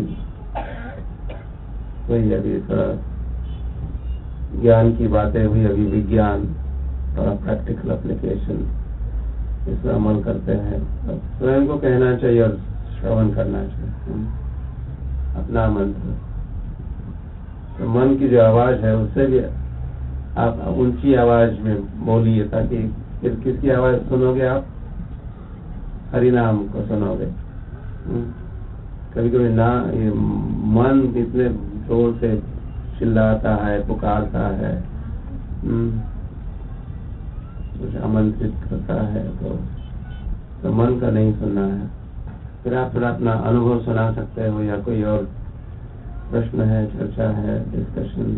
हुई, अभी थोड़ा ज्ञान की बातें हुई, अभी विज्ञान, थोड़ा प्रैक्टिकल एप्लीकेशन, इसमें अमल करते हैं। स्वयं को कहना चाहिए और श्रवण करना चाहिए अपना मंत्र। तो मन की जो आवाज है उससे भी आप ऊंची आवाज में बोलिए, ताकि फिर किसकी आवाज सुनोगे आप? हरि नाम को सुनोगे। कभी कभी ना ये मन इतने जोर से चिल्लाता है, पुकारता है, कुछ आमंत्रित करता है, तो मन का नहीं सुनना है। फिर आप थोड़ा अपना अनुभव सुना सकते हो, या कोई और प्रश्न है, चर्चा है, डिस्कशन,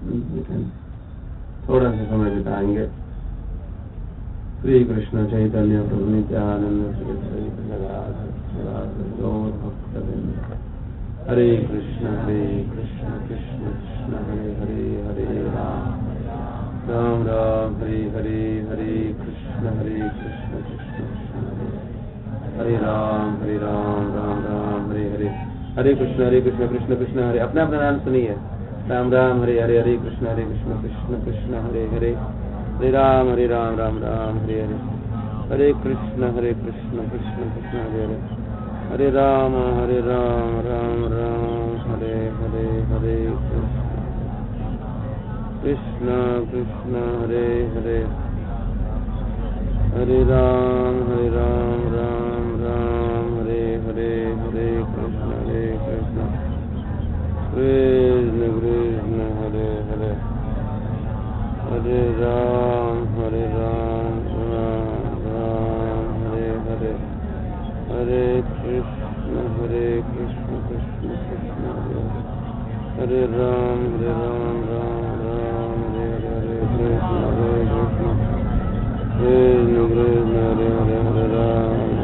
थोड़ा सा समय बिताएंगे। श्री कृष्ण चैतन्य प्रभु नित्यानंद श्री अद्वैत गदाधर गौर भक्तवृंद। हरे कृष्ण कृष्ण कृष्ण हरे हरे, हरे राम राम राम हरे हरे, हरे कृष्ण कृष्ण कृष्ण हरे राम राम राम हरे हरे, हरे कृष्ण कृष्ण कृष्ण हरे। अपना अपना नाम सुनिए। राम राम हरे हरे, हरे कृष्ण कृष्ण कृष्ण हरे हरे, हरे राम राम राम हरे हरे, हरे कृष्ण कृष्ण कृष्ण हरे हरे, हरे राम राम राम हरे हरे, हरे कृष्ण कृष्ण हरे हरे, हरे राम राम राम हरे हरे, हरे कृष्ण कृष्ण कृष्ण हरे हरे, हरे राम राम राम हरे हरे, हरे कृष्ण कृष्ण कृष्ण हरे हरे, हरे राम राम राम हरे हरे, हरे कृष्ण कृष्ण हरे हरे, हरे राम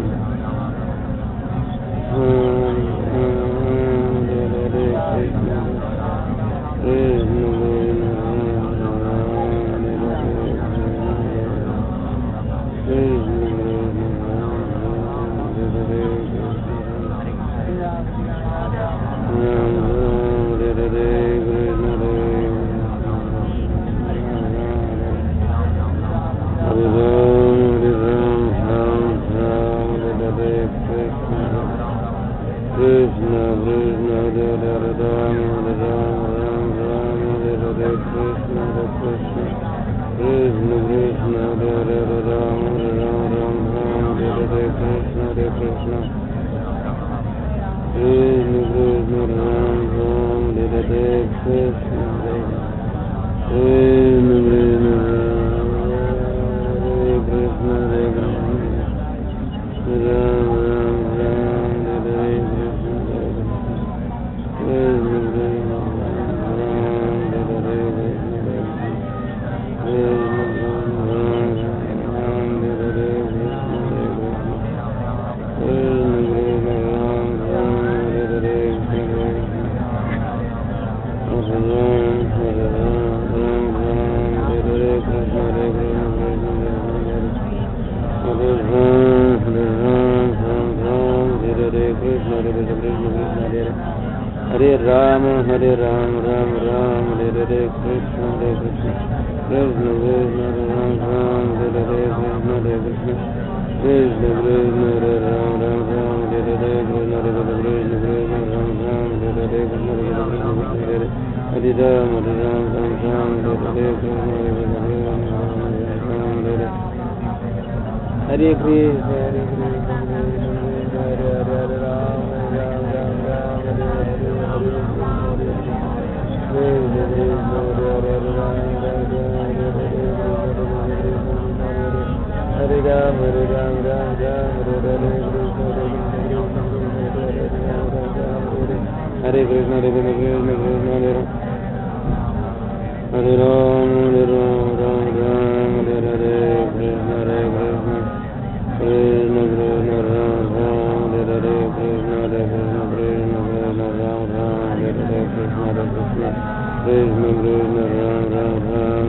हरे कृष्ण हरे कृष्ण हरे Ram Ram Ram Hare Hare Krishna Krishna Ram Ram Hare Hare Krishna Ram Ram Hare Hare Krishna Krishna Ram Ram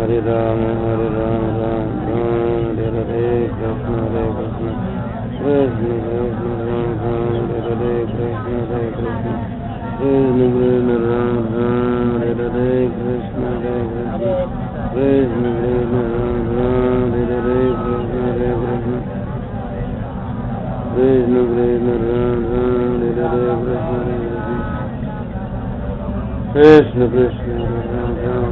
Hare Ram, Ram Ram, Hare Hare, Krishna Krishna, Krishna Ram Ram, Hare Hare, Krishna Krishna, Krishna Ram Ram, Hare Hare, Krishna Krishna, Krishna Ram Ram, Hare Hare, Krishna Krishna, Krishna Ram Ram, Hare Hare, Krishna Krishna, Ram Ram,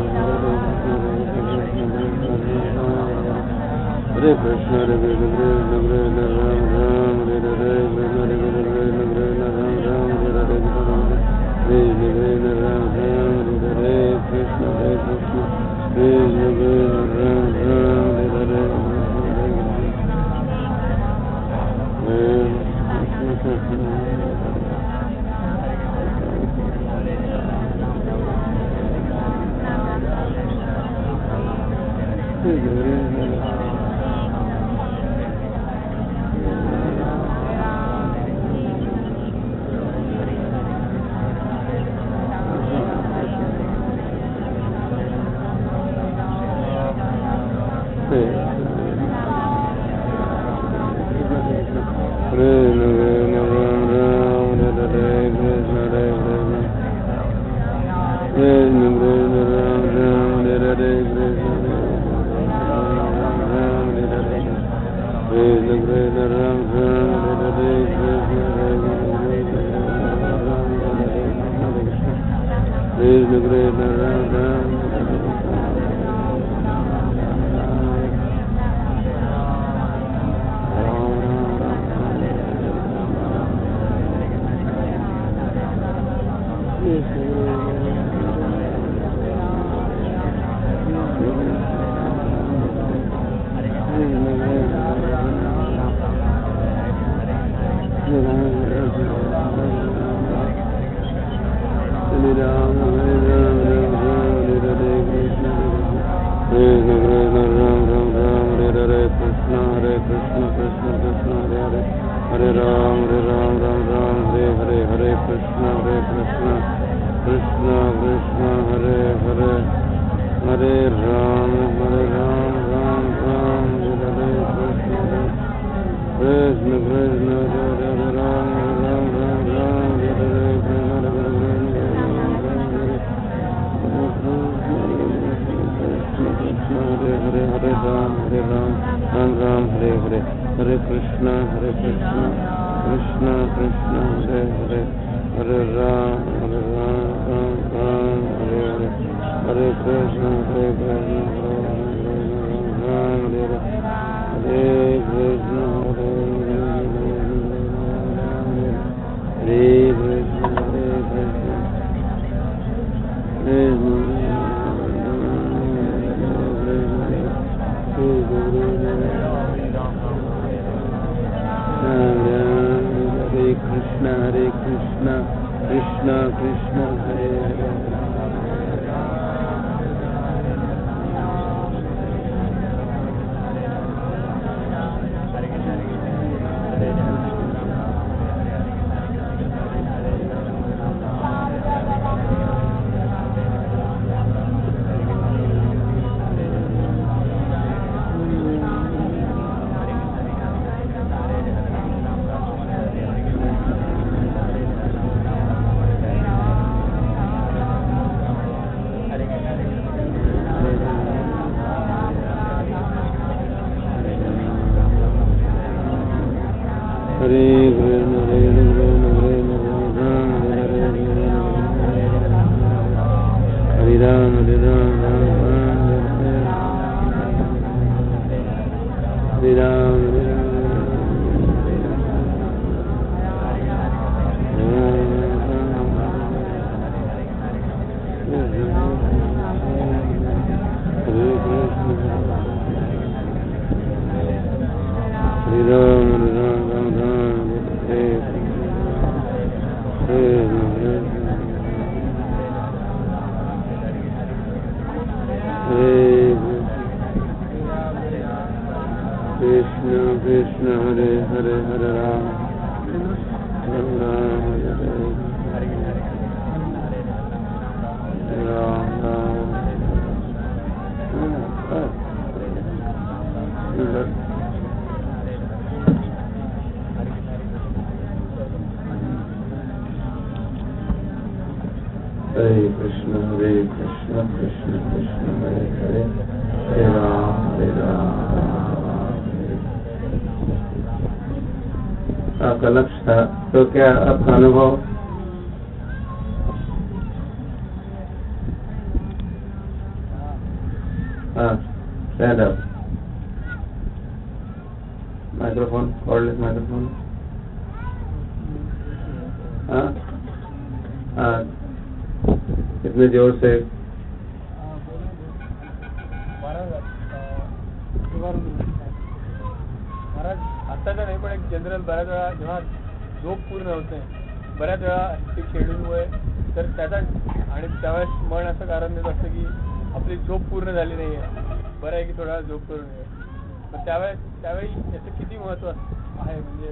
Hare Krishna, Hare Krishna, Ram Ram, Hare Hare, Krishna Krishna, Ram Ram, Hare Hare, Krishna Krishna, Ram Ram, Hare Hare, Krishna Krishna, Krishna Ram Ram, Hare Hare, Krishna Krishna Krishna Hare Hare Hare Ram आपका लक्ष्य था तो क्या आपका अनुभव? हाँ, stand up. Microphone, cordless microphone. हाँ हाँ, इतने जोर से। महाराज आत्ताचा नाही पण एक जनरल बऱ्याच वेळा जेव्हा झोप पूर्ण होते बऱ्याच वेळा ती शेड्यूलमुळे तर त्याचा आणि त्यावेळेस मन असं कारण देत असतं की आपली झोप पूर्ण झाली नाहीये, बरं आहे की थोडा वेळा झोप करून घे. तर त्यावेळी याचं किती महत्व आहे म्हणजे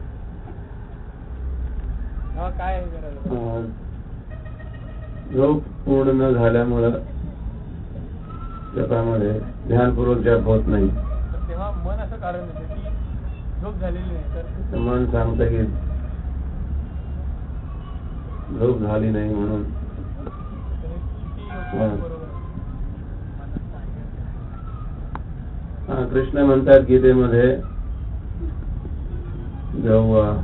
तेव्हा काय आहे करायला? झोप पूर्ण न झाल्यामुळं जपामध्ये ध्यानपूर्वक जप होत नाही. तेव्हा मन असं कारण देते की झोप झालेली नाही तर मन सांगतं की झोप झाली नाही म्हणून. कृष्ण म्हणतात गीतेमध्ये जो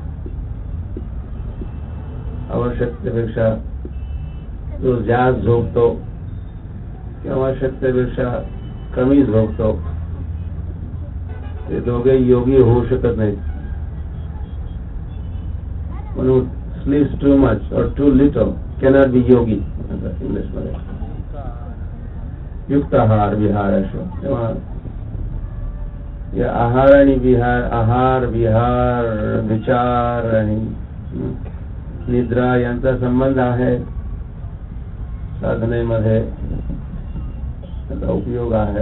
आवश्यकतेपेक्षा जो जास्त झोपतो किंवा आवश्यकतेपेक्षा कमी झोपतो ते दोघे योगी होऊ शकत नाहीत. म्हणून स्लीप्स टू मच और too little cannot be yogi English मध्ये. युक्त आहार विहार असो तेव्हा या आहार आणि विहार, आहार विहार विचार आणि निद्रा यांचा संबंध आहे. साधनेमध्ये त्याचा उपयोग आहे,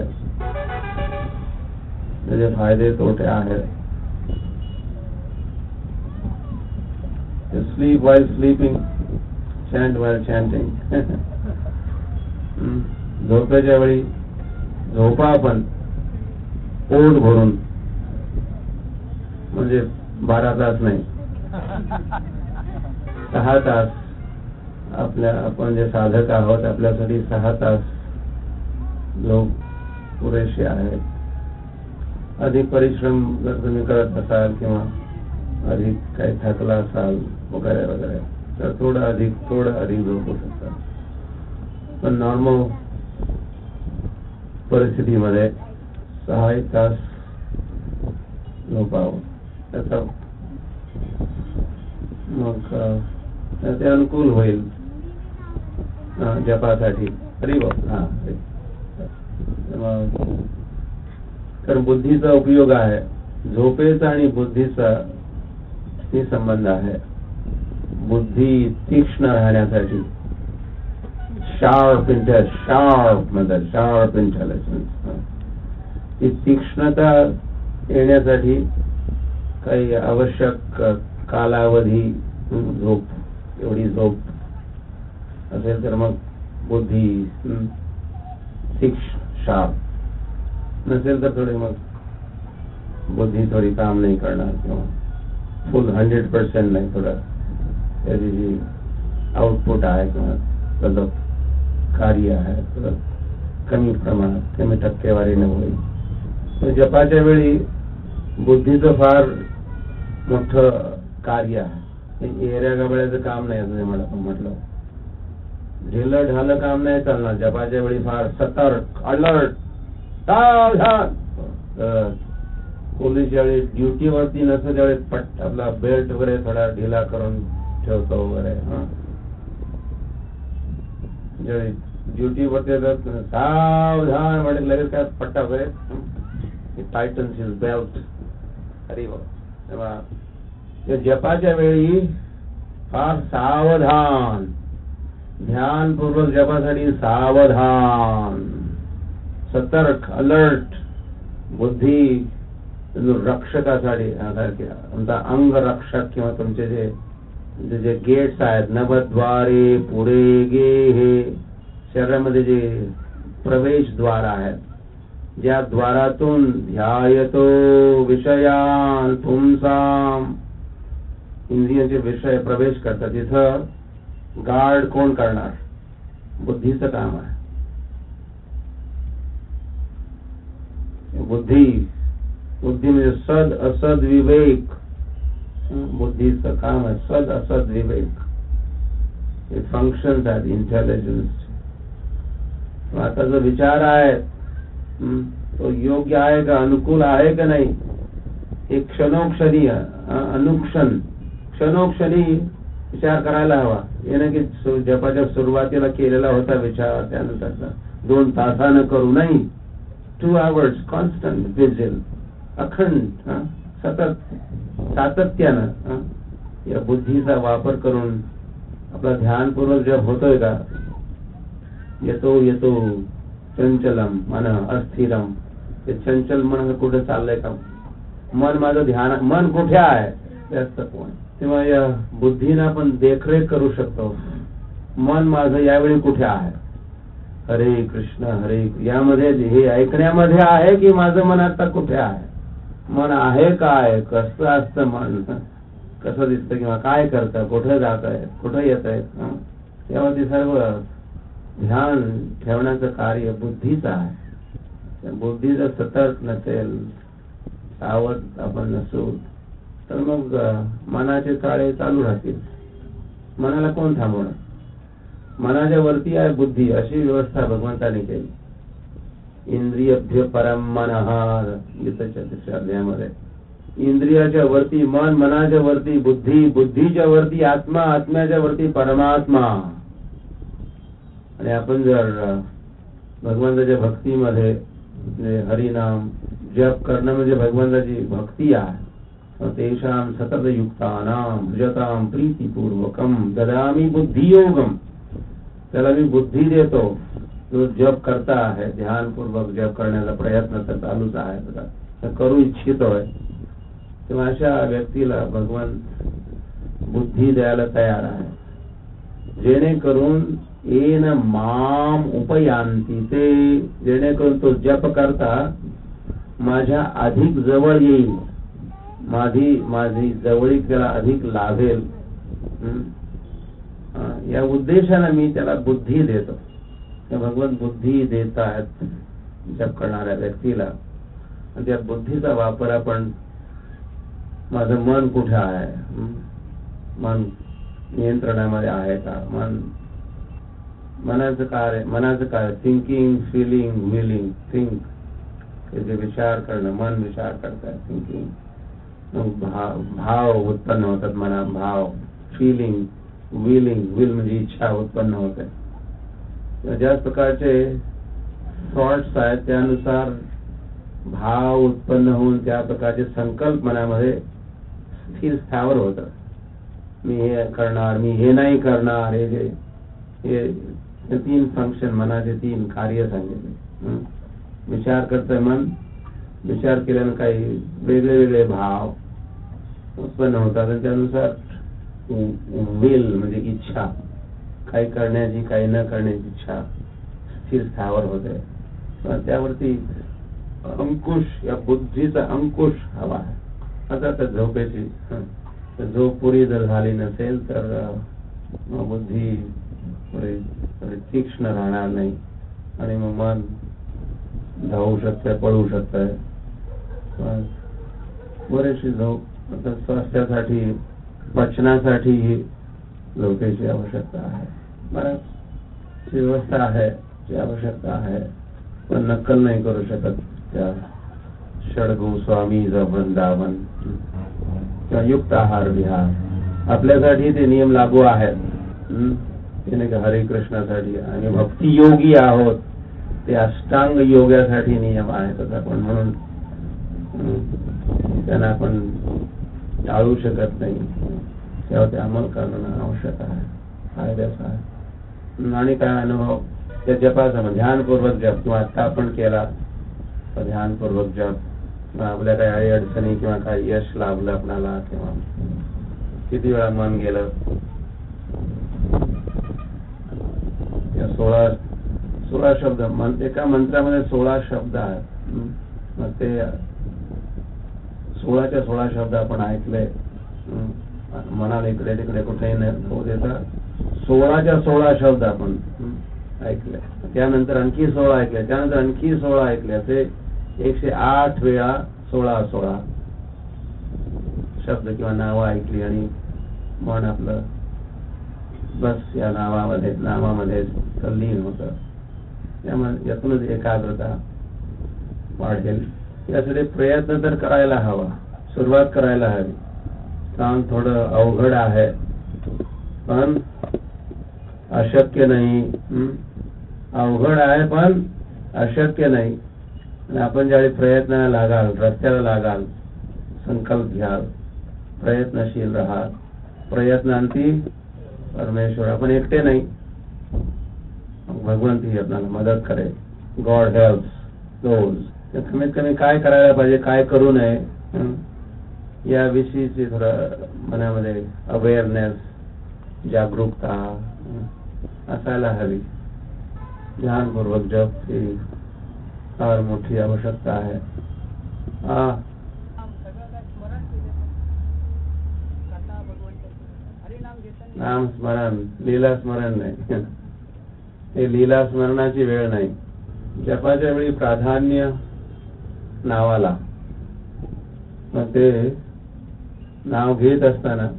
त्याचे फायदे तोटे आहेत. Sleep while sleeping, chant while chanting. झोपेच्या वेळी झोपा पण पोट भरून, म्हणजे 12 तास नाही 6 तास. आपण जे साधक आहोत आपल्यासाठी 6 तास झोप पुरेशी आहे. अधिक परिश्रम जर तुम्ही करत असाल किंवा अधिक काही थकला असाल वगैरे वगैरे तर थोडं अधिक झोपू शकता. पण नॉर्मल परिस्थितीमध्ये 6 तास झोपावं त्याचा मग ते अनुकूल होईल जपासाठी. तरी कारण बुद्धीचा उपयोग आहे. झोपेचा आणि बुद्धीचा संबंध आहे. बुद्धी तीक्ष्ण राहण्यासाठी, शार्प इंटेलिजन्स, ती तीक्ष्णता येण्यासाठी काही आवश्यक कालावधी झोप, एवढी झोप असेल तर मग बुद्धी तीक्ष्ण शार्प नसेल तर थोडी मग बुद्धी थोडी काम नाही करणार किंवा फुल 100% नाही, थोडं त्याची जी आउटपुट आहे किंवा त्याचं कार्य आहे थोडं कमी प्रमाणात, कमी टक्केवारीने होईल. जपाच्या वेळी बुद्धीचं फार मोठं कार्य आहे. एरिया गबळ्याचं काम नाही असं मला पण म्हटलं. ढिलं ढालं काम नाही चालणार. जपाच्या वेळी फार सतर्क, अलर्ट, सावधान. पोलीस ज्यावेळी ड्युटीवरती नसतं त्यावेळी पट आपला बेल्ट वगैरे थोडा ढिला करून ठेवतो वगैरे. ज्यावेळी ड्युटीवरती येतात सावधान म्हणजे लगेच काय पट्टा वगैरे टायटन्स हिज बेल्ट. अरे तेव्हा जपाच्या वेळी फार सावधान, ध्यानपूर्वक जपासाठी सावधान, सतर्क, अलर्ट बुद्धी रक्षकासाठी आमचा अंगरक्षक किंवा तुमचे जे गेट्स आहेत, नवद्वारे पुढे गे, हे शरीरामध्ये जे प्रवेशद्वार आहेत, ज्या द्वारातून ध्यायतो विषयान पुंसाम, इंद्रियांचे विषय प्रवेश करतात, तिथं गार्ड कोण करणार? बुद्धीचं काम आहे. बुद्धी म्हणजे सद असद विवेक. बुद्धीचं काम आहे सद असद विवेक. It functions as intelligence. आता जो विचार आहे तो योग्य आहे का, अनुकूल आहे का नाही, हे क्षणोक्षणी क्षणोक्षणी विचार करायला हवा. हे नाही की जपाच्या सुरुवातीला केलेला होता विचार त्यानंतर 2 तासानं करू नाही. 2 hours कॉन्स्टंट विजिल, अखंड सतत सातत्यानं या बुद्धीचा वापर करून आपला ध्यानपूर्वक जप होतोय का. येतो येतो चंचलम मन अस्थिरम. ते चंचल मन कुठे चाललंय का, मन माझं ध्यान, मन कुठे आहे त्याच कोण. तेव्हा या बुद्धीनं आपण देखरेख करू शकतो. मन माझं यावेळी कुठे आहे. हरे कृष्ण हरे, यामध्ये हे ऐकण्यामध्ये आहे की माझं मन आता कुठे आहे. मन आहे काय, कसं असतं मन, कसं दिसतं किंवा काय करतं, कुठे जात आहे, कुठे येत आहे. यावरती सर्व ध्यान ठेवण्याचं कार्य बुद्धीचं आहे. बुद्धी जर सतर्क नसेल, सावध आपण नसू, तर मग मनाचे चाळे चालू राहतील. मनाला कोण थांबवणार. मनाच्या वरती आहे बुद्धी, अशी व्यवस्था भगवंताने केली. इंद्रियभ्य परम मनः, गीतेच्या 3ऱ्या अध्यायामध्ये. इंद्रियाच्या वरती मन, मनाच्या वरती बुद्धी, बुद्धीच्या वरती आत्मा, आत्म्याच्या वरती परमात्मा. आणि आपण जर भगवंताच्या भक्तीमध्ये हरिनाम जप करणं म्हणजे भगवंताची भक्ती आहे. तेषां सतत युक्तानां भजतां प्रीतिपूर्वकम ददामी बुद्धियोगम. त्याला मी बुद्धी देतो जो जप करता आहे, ध्यानपूर्वक जप करण्याचा प्रयत्न तर चालूच आहे, करू इच्छितोय. तेव्हा अशा व्यक्तीला भगवान बुद्धी द्यायला तयार आहे, जेणेकरून येन माम उपयांती. ते जेणेकरून तो जप करता माझ्या अधिक जवळ येईल, माझी जवळीक त्याला अधिक लाभेल. या उद्देशाने मी त्याला बुद्धी देतो. भगवान बुद्धी देत आहेत जप करणाऱ्या व्यक्तीला. आणि त्या बुद्धीचा वापर आपण, माझं मन कुठे आहे, मन नियंत्रणामध्ये आहे का, मनाचं काय थिंकिंग, फिलिंग, विलिंग. थिंक हे जे विचार करणं, मन विचार करतात, थिंकिंग. भाव उत्पन्न होतात मनात, भाव, फिलिंग, विलिंग. विल म्हणजे इच्छा उत्पन्न होते. ज्या प्रकारचे थॉट्स आहेत त्यानुसार भाव उत्पन्न होऊन त्या प्रकारचे संकल्प मनामध्ये स्थिर स्थावर होतात. मी हे करणार, मी हे नाही करणार. हे 3 फंक्शन, मनाचे 3 कार्य सांगितले. विचार करतंय मन, विचार केल्यानं काही वेगळे वेगळे भाव उत्पन्न होतात आणि त्यानुसार विल म्हणजे इच्छा, काही करण्याची काही न करण्याची इच्छा स्थिर स्थावर होते. त्यावरती अंकुश, या बुद्धीचा अंकुश हवा आहे. आता तर झोपेची झोप पुरी जर झाली नसेल तर बुद्धी तीक्ष्ण राहणार नाही आणि मग मन धावू शकतंय, पळू शकतंय. बरेचशी झोप स्वास्थ्यासाठी, पचनासाठी झोपेची आवश्यकता आहे. बऱ्याच व्यवस्था आहे, जी आवश्यकता आहे, पण नक्कल नाही करू शकत त्या षडगो स्वामीचं वृंदावन किंवा युक्त आहार विहार. आपल्यासाठी ते नियम लागू आहेत. हरे कृष्णासाठी आणि भक्ती योगी आहोत, ते अष्टांग योगासाठी नियम आहेत. आपण म्हणून त्यांना आपण टाळू शकत नाही. तेव्हा ते अंमल करणं आवश्यक आहे, फायद्याचं आहे. आणि काय अनुभव त्या जपाचा, ध्यानपूर्वक जप किंवा आता आपण केला ध्यानपूर्वक जप, आपल्या काही अडचणी किंवा काही यश लाभलं आपल्याला, किंवा किती वेळा मन गेलं. 16 शब्द, एका मंत्रामध्ये 16 शब्द आहेत. मग ते 16च्या 16 शब्द आपण ऐकले, मनाला इकडे तिकडे कुठेही न होऊ देता 16च्या 16 शब्द आपण ऐकले, त्यानंतर आणखी 16 ऐकले, त्यानंतर आणखी 16 ऐकले, असे 108 वेळा 16 शब्द किंवा नावं ऐकली आणि मन आपलं बस या नामामध्ये तल्लीन होतं. त्यामुळे यातूनच एकाग्रता वाढेल. यासाठी प्रयत्न तर करायला हवा, सुरुवात करायला हवी. काम थोडं अवघड आहे पण अशक्य नाही. अवघड आहे पण अशक्य नाही. आणि आपण ज्यावेळी प्रयत्नाला लागाल, रस्त्याला लागाल, संकल्प घ्याल, प्रयत्नशील राहाल, प्रयत्नांती परमेश्वर. आपण एकटे नाही, भगवंत ही आपल्याला मदत करेल. God helps those. कमीत कमी काय करायला पाहिजे, काय करू नये याविषयीची थोडं मनामध्ये अवेअरनेस, जागरूकता असायला हवी. ध्यानपूर्वक जप ही फार मोठी आवश्यकता आहे. नाम स्मरण, लीला स्मरण नाही. हे लीला स्मरणाची वेळ नाही. जपाच्या वेळी प्राधान्य नावाला. मग ते नाव घेत असताना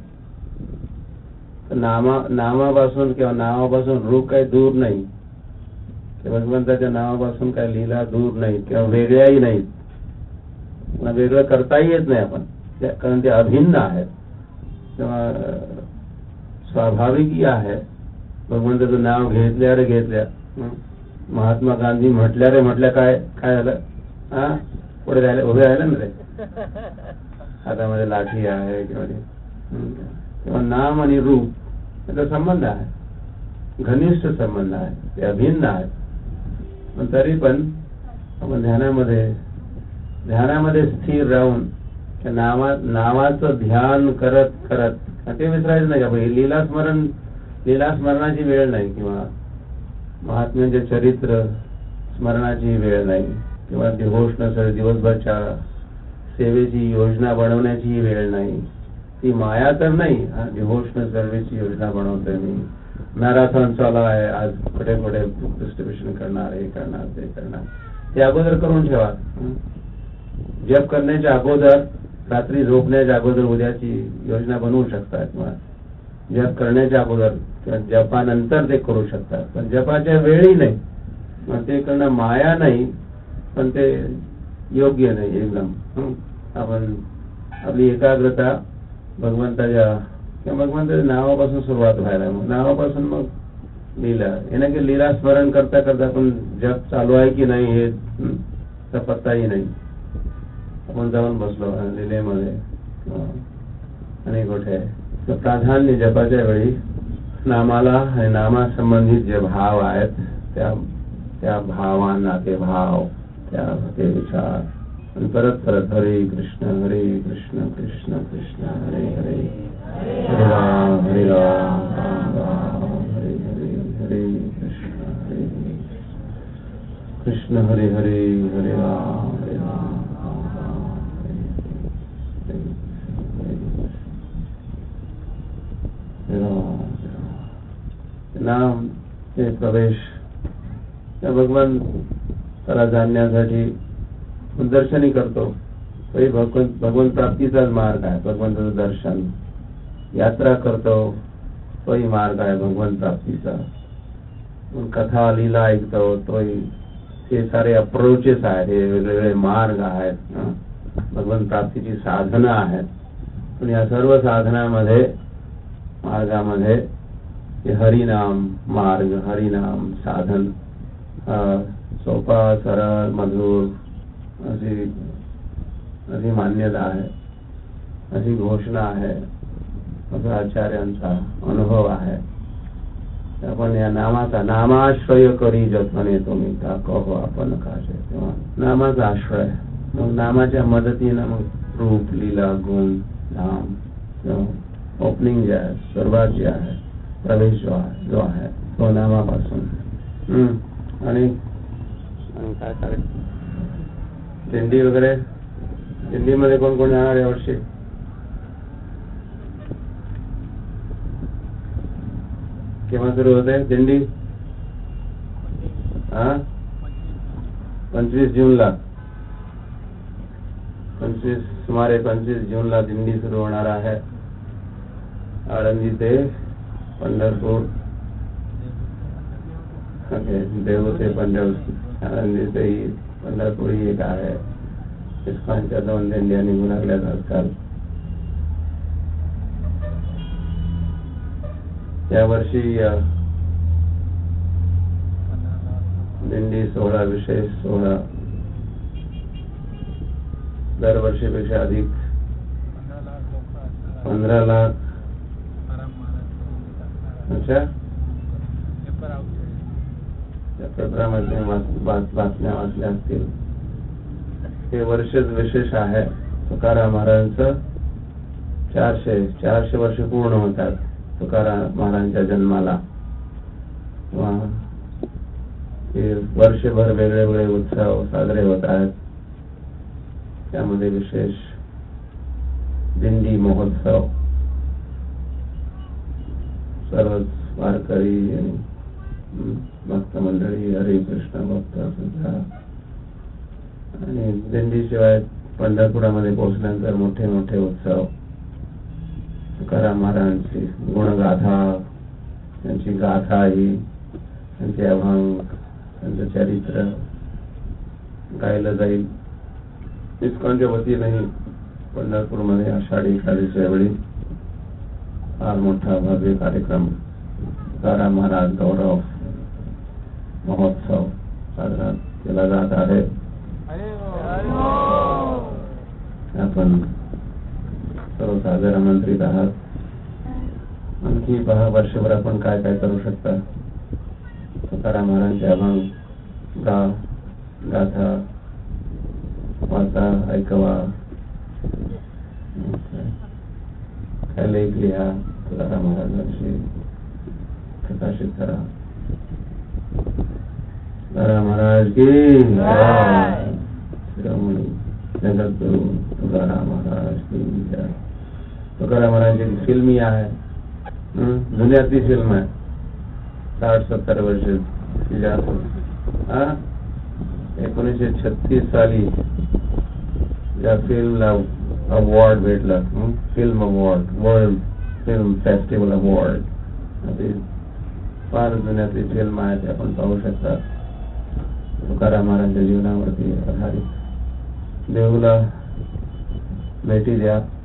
नामापासून किंवा नावापासून रूप काही दूर नाही, भगवंताच्या नावापासून काही लीला दूर नाही किंवा वेगळ्याही नाहीत. वेगळं करताही येत नाही आपण, कारण ते अभिन्न आहेत. तेव्हा स्वाभाविक आहे. भगवंताचं नाव घेतल्या महात्मा गांधी म्हटल्या काय झालं, पुढे राहिले, उभे राहिले ना रे, हातामध्ये लाठी आहे किंवा नाम आणि रूप याचा संबंध आहे, घनिष्ठ संबंध आहे, ते अभिन्न आहे. पण तरी पण आपण ध्यानामध्ये स्थिर राहून नावाचं ध्यान करत ते विसरायचं नाही. आपण लीला स्मरणाची वेळ नाही किंवा महात्म्यांचे चरित्र स्मरणाची वेळ नाही किंवा देवोष्ण दिवसभरच्या सेवेची योजना बनवण्याची वेळ नाही. ती माया तर नाही. देवोष्ण सर्वेची योजना बनवतोय मी. मॅरेथॉन चालू आहे, आज कुठे डिस्ट्रीब्युशन करणार, हे करणार, ते करणार. ते अगोदर करून ठेवा. जप करण्याच्या अगोदर, रात्री झोपण्याच्या अगोदर उद्याची योजना बनवू शकतात किंवा जप करण्याच्या अगोदर किंवा जपानंतर ते करू शकतात. पण जपाच्या वेळी नाही. मग ते करणं माया नाही, पण ते योग्य नाही एकदम. आपण आपली एकाग्रता भगवंताच्या नावापासून सुरुवात व्हायला, मग नावापासून मग लीला. हे नाही की लीला स्मरण करता पण जप चालू आहे की नाही हे पत्ताही नाही. आपण जाऊन बसलो लीलेमध्ये आणि कुठे. तर प्राधान्य जपाच्या वेळी नामाला आणि नामासंबंधित जे भाव आहेत त्या भावांना, ते भाव, ते विचार आणि परत हरे कृष्ण कृष्ण कृष्ण हरे हरे, हरे राम राम राम हरे हरे, हरे कृष्ण हरे हरे, हरे राम राम राम हरे राम. नाम हे प्रवेश त्या भगवंताला जाणण्यासाठी दर्शनी करतो. तोही भगवंत प्राप्तीचाच मार्ग आहे. भगवंताचं दर्शन, यात्रा करतो, तोही मार्ग आहे भगवंत प्राप्तीचा. कथा लीला ऐकतो, तोही, हे सारे अप्रोचेस आहेत, हे वेगवेगळे मार्ग आहेत, भगवंत प्राप्तीची साधनं आहेत. पण या सर्व साधनामध्ये, मार्गामध्ये हे हरिनाम मार्ग, हरिनाम साधन सोपा, सरळ, मधुर अशी मान्यता आहे, अशी घोषणा आहे, असा आचार्यांचा अनुभव आहे. आपण या नामाश्रय करी जतने तुम्ही का कहो आपण काशे. तेव्हा नामाचा आश्रय, मग नामाच्या मदतीनं मग रूप, लीला, गुण, धाम, ओपनिंग जे आहे, सुरुवात जी आहे, प्रवेश जो आहे तो नामापासून. आणि काय चालेल, दिंडी वगैरे, दिंडीमध्ये कोण जाणार यावर्षी? केव्हा सुरू होते दिंडी? हा 25 जूनला सुमारे 25 जूनला दिंडी सुरू होणार आहे. आळंदी ते पंढरपूर, देहू ते पंढरपूर, आळंदी ते पंढरपूर ही एक आहे. इस्कॉनच्या 2 दिंड्या निघून लागल्यात आजकाल. यावर्षी दिंडी सोहळा, विशेष सोहळा दरवर्षीपेक्षा अधिक 15 लाख. अच्छा, पेपरामध्ये बातम्या वाचल्या असतील. हे वर्षच विशेष आहे. तुकाराम महाराजांचं 400 वर्ष पूर्ण होतात तुकाराम महाराजांच्या जन्माला. वर्षभर वेगवेगळे उत्सव साजरे होत आहेत. त्यामध्ये विशेष दिंडी महोत्सव. सर्वच वारकरी आणि भक्त मंडळी, हरिकृष्ण भक्त सुद्धा. आणि दिंडीशिवाय पंढरपुरामध्ये पोहोचल्यानंतर मोठे मोठे उत्सव. तुकाराम महाराजांची गुणगाथा, त्यांची गाथा ही, त्यांचे अभंग, त्यांचं चरित्र गायलं जाईल. इस्कॉनच्या वतीनेही पंढरपूरमध्ये आषाढी एकादशीच्या वेळी फार मोठा भव्य कार्यक्रम तुकाराम महाराज गौरव महोत्सव साजरा केला जात आहे. आपण सर्व सादर आमंत्रित आहात. आणखी पहा, वर्षभर आपण काय काय करू शकता. तुकाराम महाराजांचे अभंग गाथा वाचा, ऐकवा, काय लेख लिहा, तुकाराम महाराजांशी प्रकाशित करा. तुकाराम महाराज की शिरोमणी जगद्गुरु तुकाराम महाराज की जय. तुकाराम महाराजांची फिल्म ही आहे, जुन्यातली फिल्म आहे. 60-70 वर्ष 1936 साली या फिल्मला अवॉर्ड भेटला. Film award, world film festival award. फार जुन्यातली फिल्म आहे, ते आपण पाहू शकता. तुकाराम महाराजांच्या जीवनावरती आधारित. देऊला भेटी द्या.